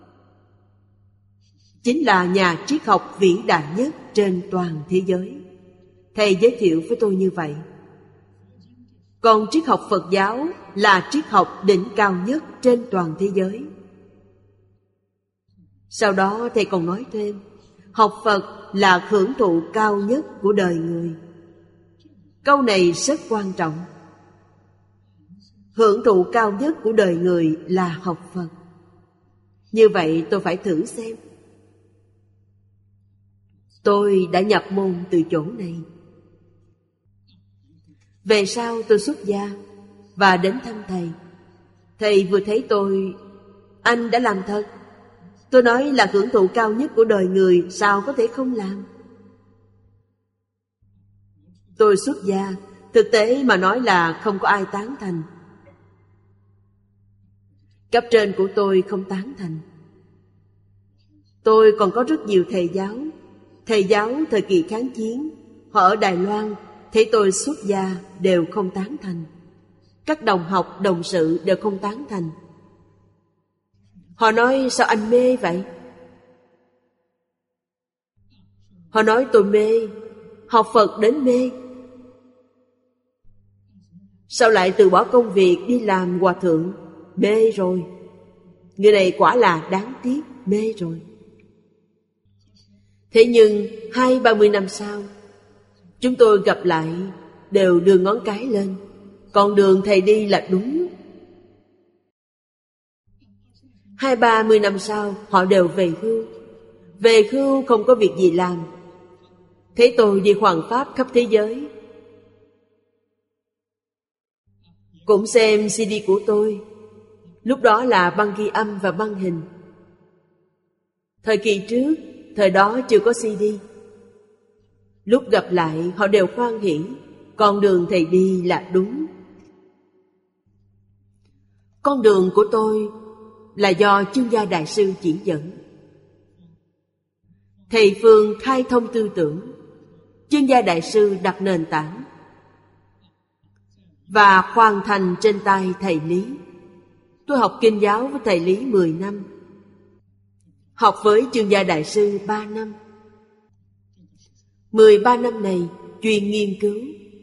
chính là nhà triết học vĩ đại nhất trên toàn thế giới. Thầy giới thiệu với tôi như vậy. Còn triết học Phật giáo là triết học đỉnh cao nhất trên toàn thế giới. Sau đó thầy còn nói thêm, học Phật là hưởng thụ cao nhất của đời người. Câu này rất quan trọng. Hưởng thụ cao nhất của đời người là học Phật. Như vậy tôi phải thử xem. Tôi đã nhập môn từ chỗ này. Về sau tôi xuất gia và đến thăm thầy. Thầy vừa thấy tôi, anh đã làm thật. Tôi nói là hưởng thụ cao nhất của đời người, sao có thể không làm? Tôi xuất gia, thực tế mà nói là không có ai tán thành. Cấp trên của tôi không tán thành. Tôi còn có rất nhiều thầy giáo thời kỳ kháng chiến, họ ở Đài Loan, thấy tôi xuất gia đều không tán thành. Các đồng học, đồng sự đều không tán thành. Họ nói sao anh mê vậy? Họ nói tôi mê, học Phật đến mê. Sao lại từ bỏ công việc đi làm hòa thượng? Mê rồi. Người này quả là đáng tiếc, mê rồi. Thế nhưng 20-30 năm sau, chúng tôi gặp lại đều đưa ngón cái lên. Con đường thầy đi là đúng. 20-30 năm sau họ đều về hưu. Về hưu không có việc gì làm. Thế tôi đi hoằng pháp khắp thế giới. Cũng xem CD của tôi. Lúc đó là băng ghi âm và băng hình. Thời kỳ trước, thời đó chưa có CD. Lúc gặp lại họ đều hoan hỉ. Con đường thầy đi là đúng. Con đường của tôi là do Chương Gia Đại Sư chỉ dẫn. Thầy Phương khai thông tư tưởng, Chương Gia Đại Sư đặt nền tảng và hoàn thành trên tay thầy Lý. Tôi học kinh giáo với thầy Lý 10 năm, học với Chương Gia Đại Sư 3 năm. 13 năm này chuyên nghiên cứu,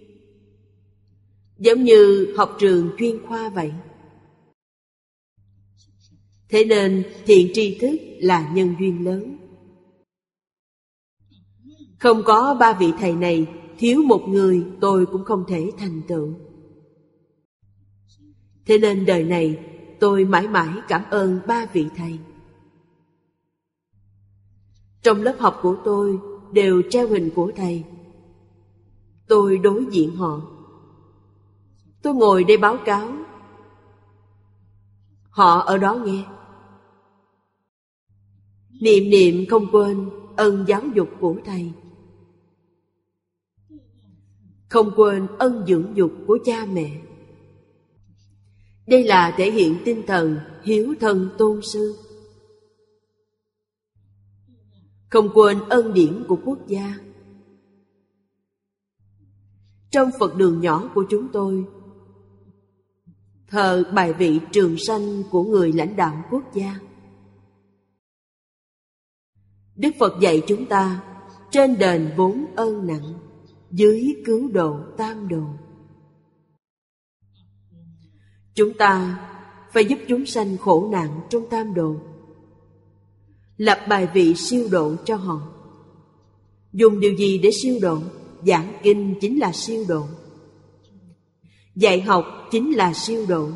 giống như học trường chuyên khoa vậy. Thế nên thiện tri thức là nhân duyên lớn. Không có 3 vị thầy này, thiếu một người tôi cũng không thể thành tựu. Thế nên đời này tôi mãi mãi cảm ơn 3 vị thầy. Trong lớp học của tôi đều treo hình của thầy. Tôi đối diện họ. Tôi ngồi đây báo cáo. Họ ở đó nghe. Niệm niệm không quên ân giáo dục của thầy, không quên ân dưỡng dục của cha mẹ. Đây là thể hiện tinh thần hiếu thân tôn sư. không quên ân điển của quốc gia. Trong Phật đường nhỏ của chúng tôi, thờ bài vị trường sanh của người lãnh đạo quốc gia. Đức Phật dạy chúng ta trên đền 4 ơn nặng, dưới cứu độ tam đồ. Chúng ta phải giúp chúng sanh khổ nạn trong tam đồ, lập bài vị siêu độ cho họ. Dùng điều gì để siêu độ? Giảng kinh chính là siêu độ, dạy học chính là siêu độ.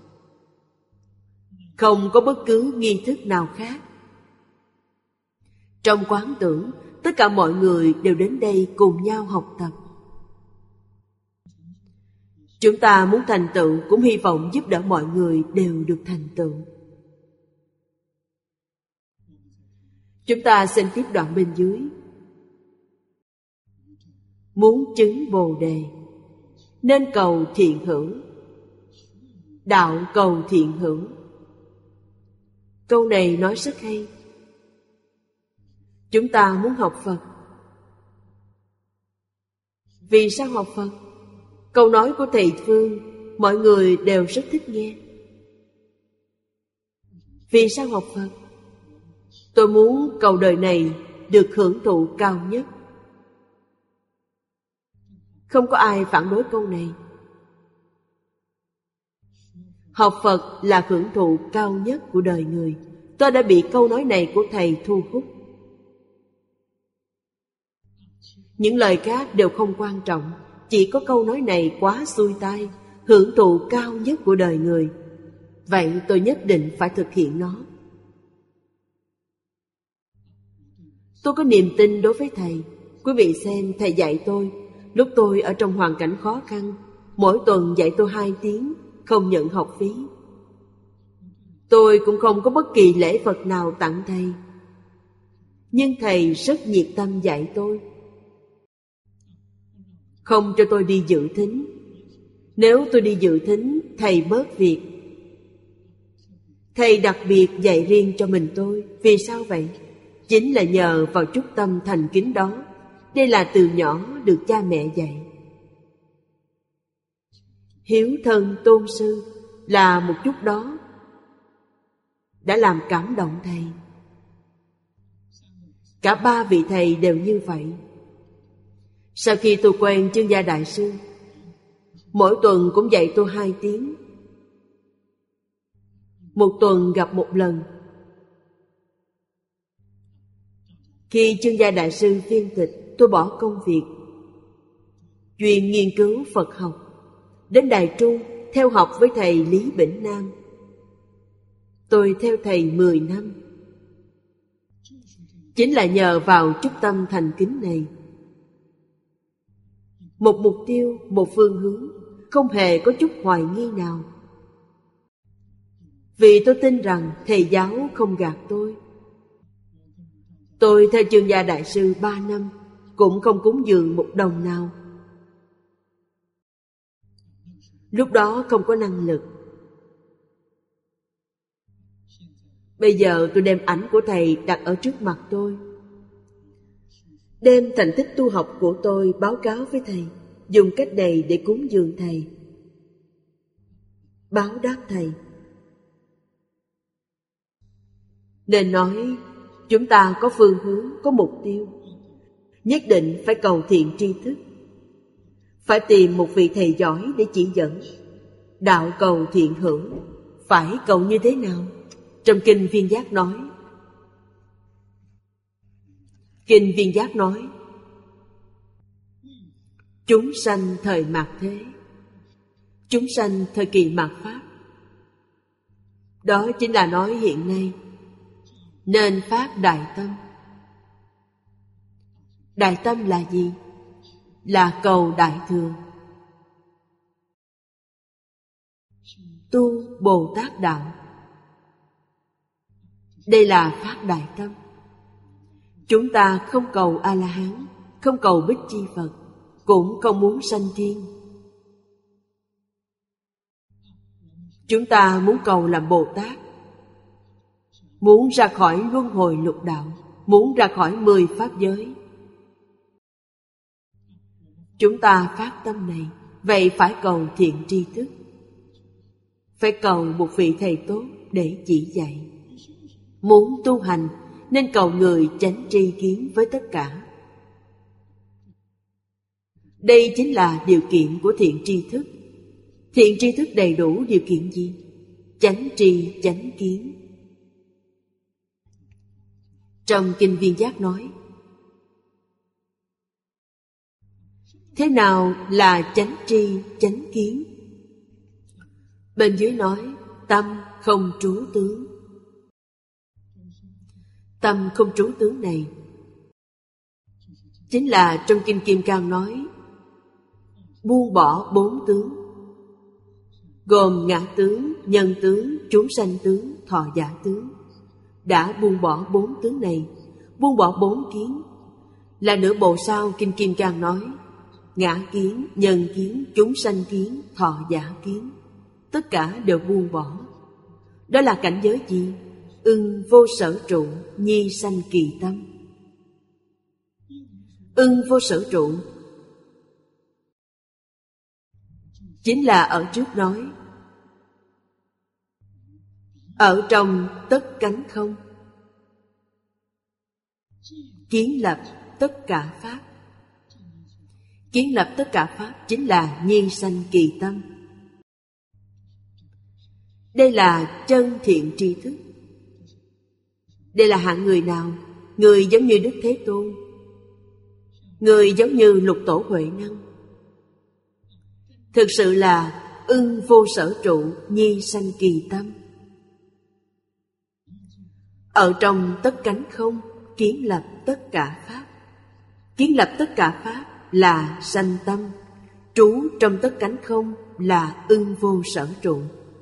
Không có bất cứ nghi thức nào khác. Trong quán tưởng, tất cả mọi người đều đến đây cùng nhau học tập. Chúng ta muốn thành tựu cũng hy vọng giúp đỡ mọi người đều được thành tựu. Chúng ta xem tiếp đoạn bên dưới. Muốn chứng Bồ Đề nên cầu thiện hữu. Đạo cầu thiện hữu. Câu này nói rất hay. Chúng ta muốn học Phật. Vì sao học Phật? Câu nói của Thầy Phương mọi người đều rất thích nghe. Vì sao học Phật? Tôi muốn cầu đời này được hưởng thụ cao nhất. Không có ai phản đối câu này. Học Phật là hưởng thụ cao nhất của đời người. Tôi đã bị câu nói này của Thầy thu hút. Những lời khác đều không quan trọng, chỉ có câu nói này quá xuôi tai, hưởng thụ cao nhất của đời người. Vậy tôi nhất định phải thực hiện nó. Tôi có niềm tin đối với Thầy. Quý vị xem Thầy dạy tôi, lúc tôi ở trong hoàn cảnh khó khăn, mỗi tuần dạy tôi 2 tiếng, không nhận học phí. Tôi cũng không có bất kỳ lễ vật nào tặng Thầy. Nhưng Thầy rất nhiệt tâm dạy tôi. Không cho tôi đi dự thính. Nếu tôi đi dự thính, Thầy bớt việc. Thầy đặc biệt dạy riêng cho mình tôi. Vì sao vậy? Chính là nhờ vào chút tâm thành kính đó. Đây là từ nhỏ được cha mẹ dạy. Hiếu thân tôn sư là một chút đó đã làm cảm động Thầy. Cả 3 vị Thầy đều như vậy. Sau khi tôi quen Chương Gia Đại Sư, mỗi tuần cũng dạy tôi 2 tiếng. Một tuần gặp 1 lần. Khi Chương Gia Đại Sư phiên tịch, tôi bỏ công việc, chuyên nghiên cứu Phật học, đến Đài Trung theo học với Thầy Lý Bỉnh Nam. Tôi theo Thầy 10 năm. Chính là nhờ vào chút tâm thành kính này. Một mục tiêu, một phương hướng, không hề có chút hoài nghi nào. Vì tôi tin rằng Thầy giáo không gạt tôi. Tôi theo Chương Gia Đại Sư 3 năm, cũng không cúng dường 1 đồng nào. Lúc đó không có năng lực. Bây giờ tôi đem ảnh của Thầy đặt ở trước mặt tôi, đem thành tích tu học của tôi báo cáo với Thầy, dùng cách này để cúng dường Thầy, báo đáp Thầy. Nên nói chúng ta có phương hướng, có mục tiêu, nhất định phải cầu thiện tri thức, phải tìm một vị Thầy giỏi để chỉ dẫn. Đạo cầu thiện hữu, phải cầu như thế nào? Trong Kinh Viên Giác nói, Kinh Viên Giác nói, chúng sanh thời mạt thế, chúng sanh thời kỳ mạt Pháp. Đó chính là nói hiện nay nên phát đại tâm. Đại tâm là gì? Là cầu Đại Thừa, tu Bồ Tát Đạo. Đây là phát đại tâm. Chúng ta không cầu A-la-hán, không cầu Bích Chi Phật, cũng không muốn sanh thiên. Chúng ta muốn cầu làm Bồ Tát, muốn ra khỏi luân hồi lục đạo, muốn ra khỏi 10 pháp giới. Chúng ta phát tâm này, vậy phải cầu thiện tri thức, phải cầu một vị thầy tốt để chỉ dạy. Muốn tu hành nên cầu người chánh tri kiến với tất cả. Đây chính là điều kiện của thiện tri thức. Thiện tri thức đầy đủ điều kiện gì? Chánh tri chánh kiến. Trong Kinh Viên Giác nói, thế nào là chánh tri chánh kiến? Bên dưới nói tâm không trú tướng. Tâm không trú tướng này chính là trong Kinh Kim Cang nói buông bỏ 4 tướng, gồm ngã tướng, nhân tướng, chúng sanh tướng, thọ giả tướng. Đã buông bỏ 4 tướng này, buông bỏ 4 kiến, là nửa bộ sau Kinh Kim Cang nói ngã kiến, nhân kiến, chúng sanh kiến, thọ giả kiến, tất cả đều buông bỏ. Đó là cảnh giới gì? Ưng vô sở trụ, nhi sanh kỳ tâm. Ưng vô sở trụ chính là ở trước nói ở trong tất cánh không, kiến lập tất cả pháp. Kiến lập tất cả pháp chính là nhi sanh kỳ tâm. Đây là chân thiện tri thức. Đây là hạng người nào? Người giống như Đức Thế Tôn, người giống như Lục Tổ Huệ Năng. Thực sự là ưng vô sở trụ, nhi sanh kỳ tâm. Ở trong tất cánh không, kiến lập tất cả pháp. Kiến lập tất cả pháp là sanh tâm. Trú trong tất cánh không là ưng vô sở trụ.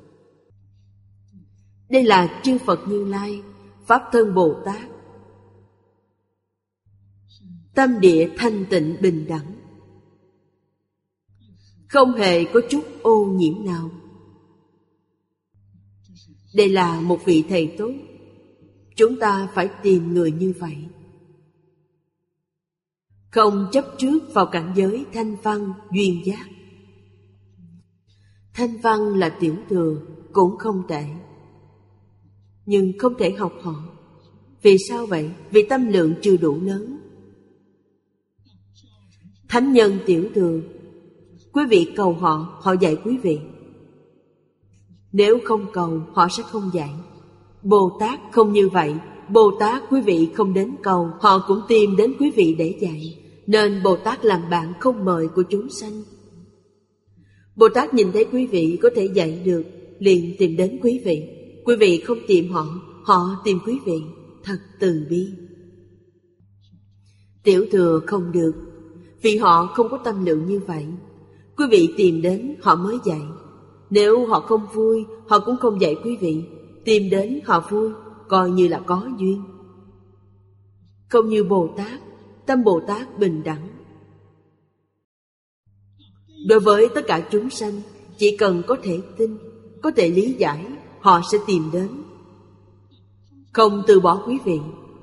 Đây là chư Phật Như Lai, Pháp Thân Bồ Tát. Tâm địa thanh tịnh bình đẳng, không hề có chút ô nhiễm nào. Đây là một vị thầy tốt. Chúng ta phải tìm người như vậy. Không chấp trước vào cảnh giới thanh văn duyên giác. Thanh văn là tiểu thừa, cũng không tệ, nhưng không thể học họ. Vì sao vậy? Vì tâm lượng chưa đủ lớn. Thánh nhân tiểu thừa, quý vị cầu họ, họ dạy quý vị. Nếu không cầu, họ sẽ không dạy. Bồ Tát không như vậy. Bồ Tát quý vị không đến cầu, họ cũng tìm đến quý vị để dạy. Nên Bồ Tát làm bạn không mời của chúng sanh. Bồ Tát nhìn thấy quý vị có thể dạy được, liền tìm đến quý vị. Quý vị không tìm họ, họ tìm quý vị. Thật từ bi. Tiểu thừa không được, vì họ không có tâm lượng như vậy. Quý vị tìm đến họ mới dạy. Nếu họ không vui, họ cũng không dạy quý vị. Tìm đến họ vui, coi như là có duyên. Không như Bồ Tát, tâm Bồ Tát bình đẳng. Đối với tất cả chúng sanh, chỉ cần có thể tin, có thể lý giải, họ sẽ tìm đến. Không từ bỏ quý vị.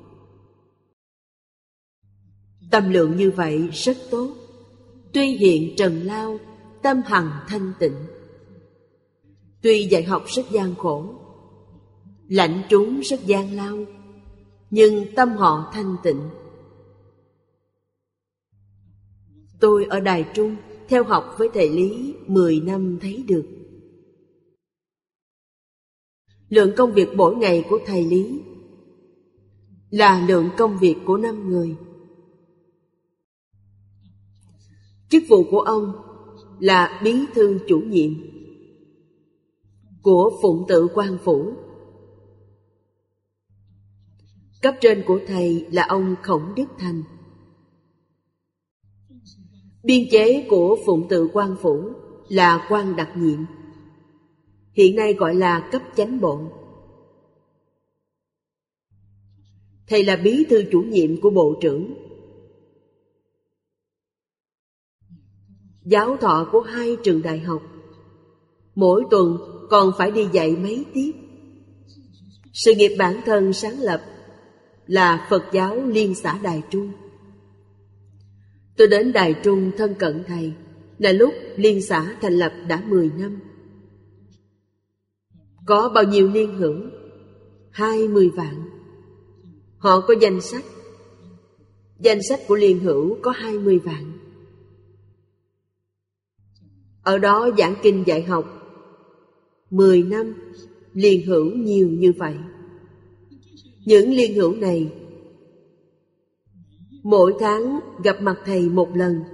Tâm lượng như vậy rất tốt. Tuy hiện trần lao, tâm hằng thanh tịnh. Tuy dạy học rất gian khổ, lãnh trúng rất gian lao, nhưng tâm họ thanh tịnh. Tôi ở Đài Trung theo học với thầy Lý 10 năm thấy được. Lượng công việc mỗi ngày của thầy Lý là lượng công việc của 5 người. Chức vụ của ông là bí thư chủ nhiệm của Phụng Tự Quan Phủ. Cấp trên của thầy là ông Khổng Đức Thành. Biên chế của Phụng Tự Quan Phủ là quan đặc nhiệm, hiện nay gọi là cấp chánh bộ. Thầy là bí thư chủ nhiệm của bộ trưởng. Giáo thọ của 2 trường đại học, mỗi tuần còn phải đi dạy mấy tiết. Sự nghiệp bản thân sáng lập là Phật giáo Liên xã Đài Trung. Tôi đến Đài Trung thân cận thầy là lúc liên xã thành lập đã 10 năm. Có bao nhiêu liên hữu? 20 vạn. Họ có danh sách. Danh sách của liên hữu có 20 vạn. Ở đó giảng kinh dạy học 10 năm, liên hữu nhiều như vậy. Những liên hữu này mỗi tháng gặp mặt thầy một lần.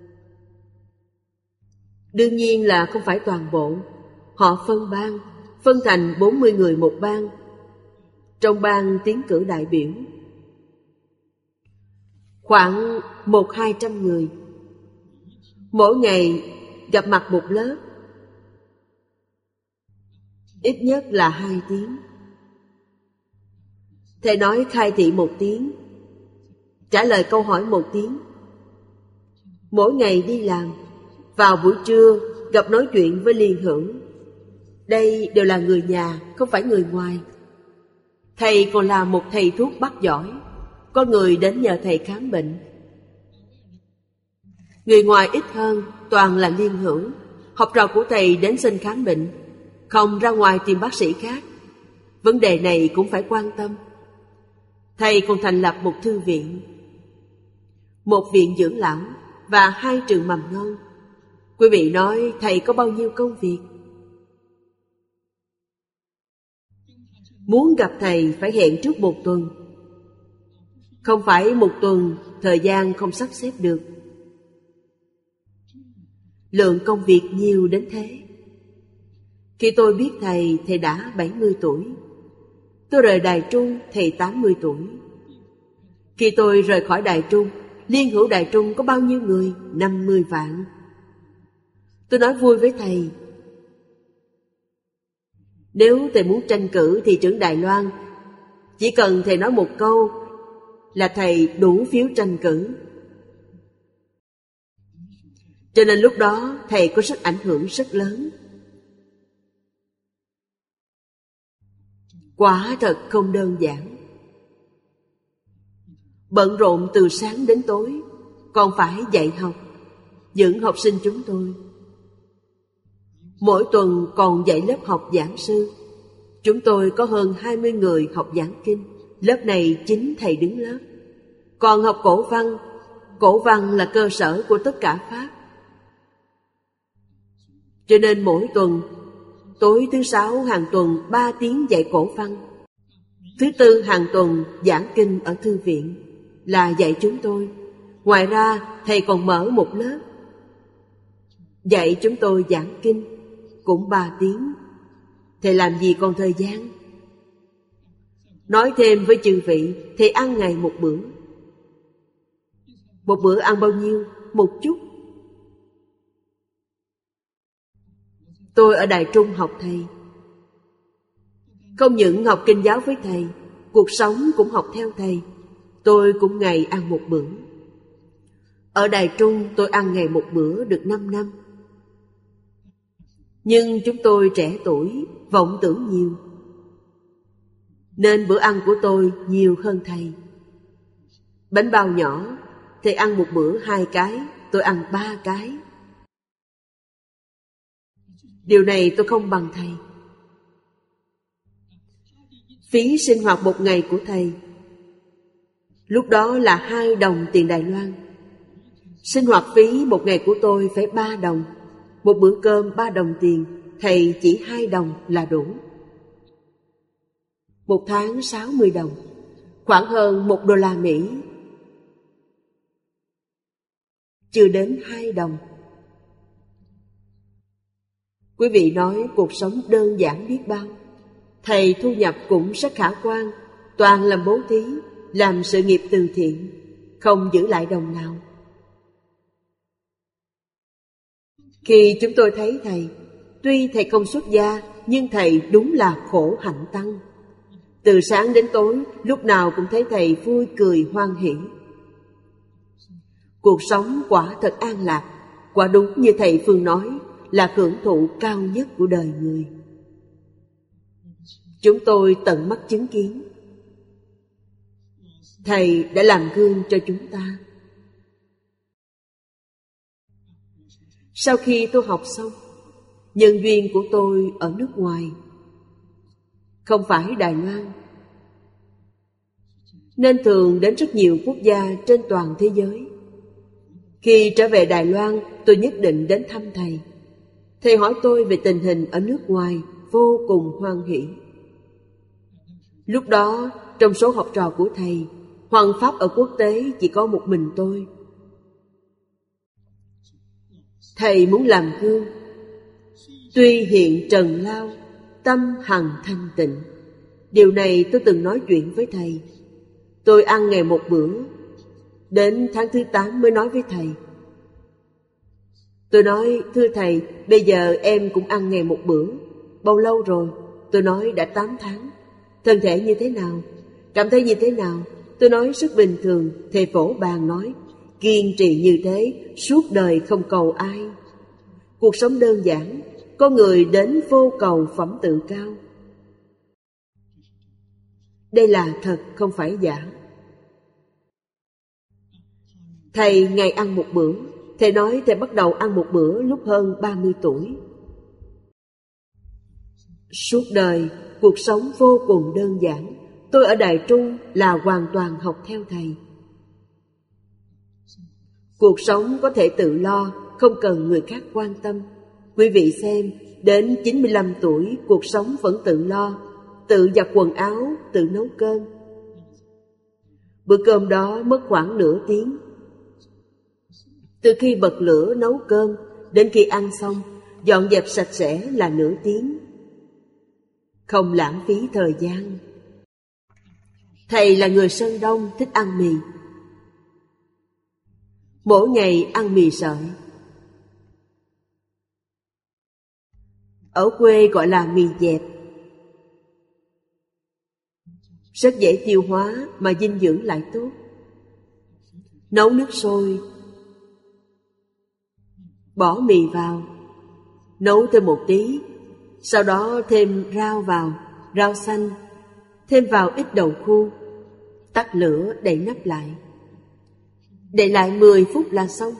Đương nhiên là không phải toàn bộ. Họ phân ban, phân thành 40 người một ban. Trong ban tiến cử đại biểu khoảng 100-200 người. Mỗi ngày gặp mặt một lớp, ít nhất là 2 tiếng. Thầy nói khai thị 1 tiếng, trả lời câu hỏi 1 tiếng. Mỗi ngày đi làm, vào buổi trưa gặp nói chuyện với liên hữu. Đây đều là người nhà, không phải người ngoài. Thầy còn là một thầy thuốc bắc giỏi. Có người đến nhờ thầy khám bệnh. Người ngoài ít hơn, toàn là liên hữu. Học trò của thầy đến xin khám bệnh, không ra ngoài tìm bác sĩ khác. Vấn đề này cũng phải quan tâm. Thầy còn thành lập một thư viện, một viện dưỡng lão và 2 trường mầm non. Quý vị nói thầy có bao nhiêu công việc? Muốn gặp thầy phải hẹn trước 1 tuần. Không phải 1 tuần, thời gian không sắp xếp được. Lượng công việc nhiều đến thế. Khi tôi biết thầy đã 70 tuổi. Tôi rời Đài Trung, thầy 80 tuổi. Khi tôi rời khỏi Đài Trung, liên hữu Đài Trung có bao nhiêu người? 50 vạn. Tôi nói vui với thầy, nếu thầy muốn tranh cử thị trưởng Đài Loan, chỉ cần thầy nói 1 câu là thầy đủ phiếu tranh cử. Cho nên lúc đó thầy có sức ảnh hưởng rất lớn. Quả thật không đơn giản. Bận rộn từ sáng đến tối, còn phải dạy học, những học sinh chúng tôi. Mỗi tuần còn dạy lớp học giảng sư. Chúng tôi có hơn 20 người học giảng kinh. Lớp này chính thầy đứng lớp. Còn học cổ văn là cơ sở của tất cả Pháp. Cho nên mỗi tuần, tối thứ 6 hàng tuần 3 tiếng dạy cổ văn. Thứ Tư hàng tuần giảng kinh ở thư viện, là dạy chúng tôi. Ngoài ra thầy còn mở một lớp dạy chúng tôi giảng kinh, cũng 3 tiếng. Thầy làm gì còn thời gian? Nói thêm với chư vị, thầy ăn ngày 1 bữa. 1 bữa ăn bao nhiêu? Một chút. Tôi ở Đài Trung học thầy. Không những học kinh giáo với thầy, cuộc sống cũng học theo thầy. Tôi cũng ngày ăn 1 bữa. Ở Đài Trung tôi ăn ngày 1 bữa được 5 năm. Nhưng chúng tôi trẻ tuổi, vọng tưởng nhiều, nên bữa ăn của tôi nhiều hơn thầy. Bánh bao nhỏ, thầy ăn 1 bữa 2 cái, tôi ăn 3 cái. Điều này tôi không bằng thầy. Phí sinh hoạt 1 ngày của thầy lúc đó là 2 đồng tiền Đài Loan. Sinh hoạt phí 1 ngày của tôi phải 3 đồng. 1 bữa cơm 3 đồng tiền, thầy chỉ 2 đồng là đủ. 1 tháng 60 đồng, khoảng hơn $1 Mỹ. Chưa đến 2 đồng. Quý vị nói cuộc sống đơn giản biết bao. Thầy thu nhập cũng rất khả quan, toàn làm bố thí, làm sự nghiệp từ thiện, không giữ lại đồng nào. Khi chúng tôi thấy thầy, tuy thầy không xuất gia, nhưng thầy đúng là khổ hạnh tăng. Từ sáng đến tối, lúc nào cũng thấy thầy vui cười hoan hỷ. Cuộc sống quả thật an lạc, quả đúng như thầy Phương nói, là hưởng thụ cao nhất của đời người. Chúng tôi tận mắt chứng kiến. Thầy đã làm gương cho chúng ta. Sau khi tôi học xong, nhân duyên của tôi ở nước ngoài, không phải Đài Loan, nên thường đến rất nhiều quốc gia trên toàn thế giới. Khi trở về Đài Loan, tôi nhất định đến thăm thầy. Thầy hỏi tôi về tình hình ở nước ngoài, vô cùng hoan hỷ. Lúc đó, trong số học trò của thầy, Hoằng Pháp ở quốc tế chỉ có một mình tôi. Thầy muốn làm gương. Tuy hiện trần lao, tâm hằng thanh tịnh. Điều này tôi từng nói chuyện với thầy. Tôi ăn ngày một bữa. Đến tháng thứ 8 mới nói với thầy. Tôi nói, thưa thầy, bây giờ em cũng ăn ngày một bữa. Bao lâu rồi? Tôi nói đã 8 tháng. Thân thể như thế nào? Cảm thấy như thế nào? Tôi nói rất bình thường. Thầy phổ bàn nói, kiên trì như thế, suốt đời không cầu ai. Cuộc sống đơn giản, có người đến vô cầu phẩm tự cao. Đây là thật, không phải giả. Thầy ngày ăn một bữa. Thầy nói thầy bắt đầu ăn một bữa lúc hơn 30 tuổi. Suốt đời, cuộc sống vô cùng đơn giản. Tôi ở Đài Trung là hoàn toàn học theo thầy. Cuộc sống có thể tự lo, không cần người khác quan tâm. Quý vị xem, đến 95 tuổi cuộc sống vẫn tự lo, tự giặt quần áo, tự nấu cơm. Bữa cơm đó mất khoảng nửa tiếng. Từ khi bật lửa nấu cơm đến khi ăn xong, dọn dẹp sạch sẽ là nửa tiếng. Không lãng phí thời gian. Thầy là người Sơn Đông thích ăn mì. Mỗi ngày ăn mì sợi. Ở quê gọi là mì dẹp. Rất dễ tiêu hóa mà dinh dưỡng lại tốt. Nấu nước sôi, bỏ mì vào, nấu thêm một tí, sau đó thêm rau vào, rau xanh, thêm vào ít đậu khu, tắt lửa đậy nắp lại. Đậy lại 10 phút là xong.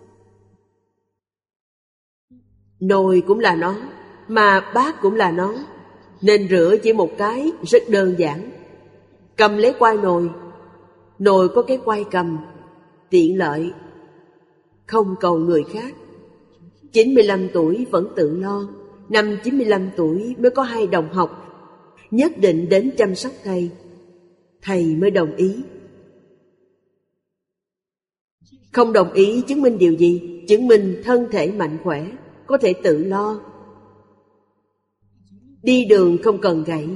Nồi cũng là nó, mà bát cũng là nó, nên rửa chỉ một cái rất đơn giản. Cầm lấy quai nồi, nồi có cái quai cầm, tiện lợi, không cầu người khác. 95 tuổi vẫn tự lo. Năm 95 tuổi mới có 2 đồng học nhất định đến chăm sóc thầy. Thầy mới đồng ý. Không đồng ý chứng minh điều gì? Chứng minh thân thể mạnh khỏe, có thể tự lo. Đi đường không cần gậy.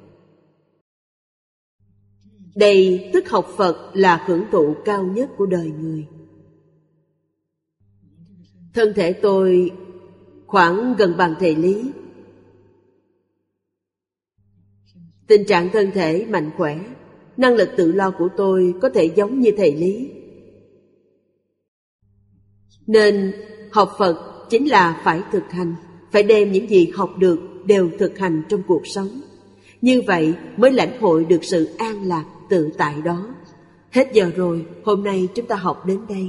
Đây tức học Phật là hưởng thụ cao nhất của đời người. Thân thể tôi khoảng gần bằng thầy Lý. Tình trạng thân thể mạnh khỏe, năng lực tự lo của tôi có thể giống như thầy Lý. Nên học Phật chính là phải thực hành, phải đem những gì học được đều thực hành trong cuộc sống. Như vậy mới lãnh hội được sự an lạc tự tại đó. Hết giờ rồi, hôm nay chúng ta học đến đây.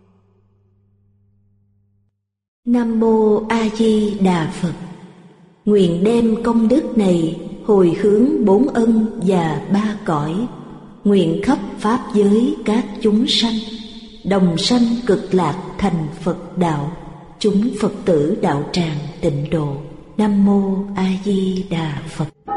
Nam Mô A Di Đà Phật. Nguyện đem công đức này hồi hướng 4 ân và 3 cõi, nguyện khắp pháp giới các chúng sanh đồng sanh cực lạc thành Phật đạo, chúng Phật tử đạo tràng tịnh độ. Nam Mô A Di Đà Phật.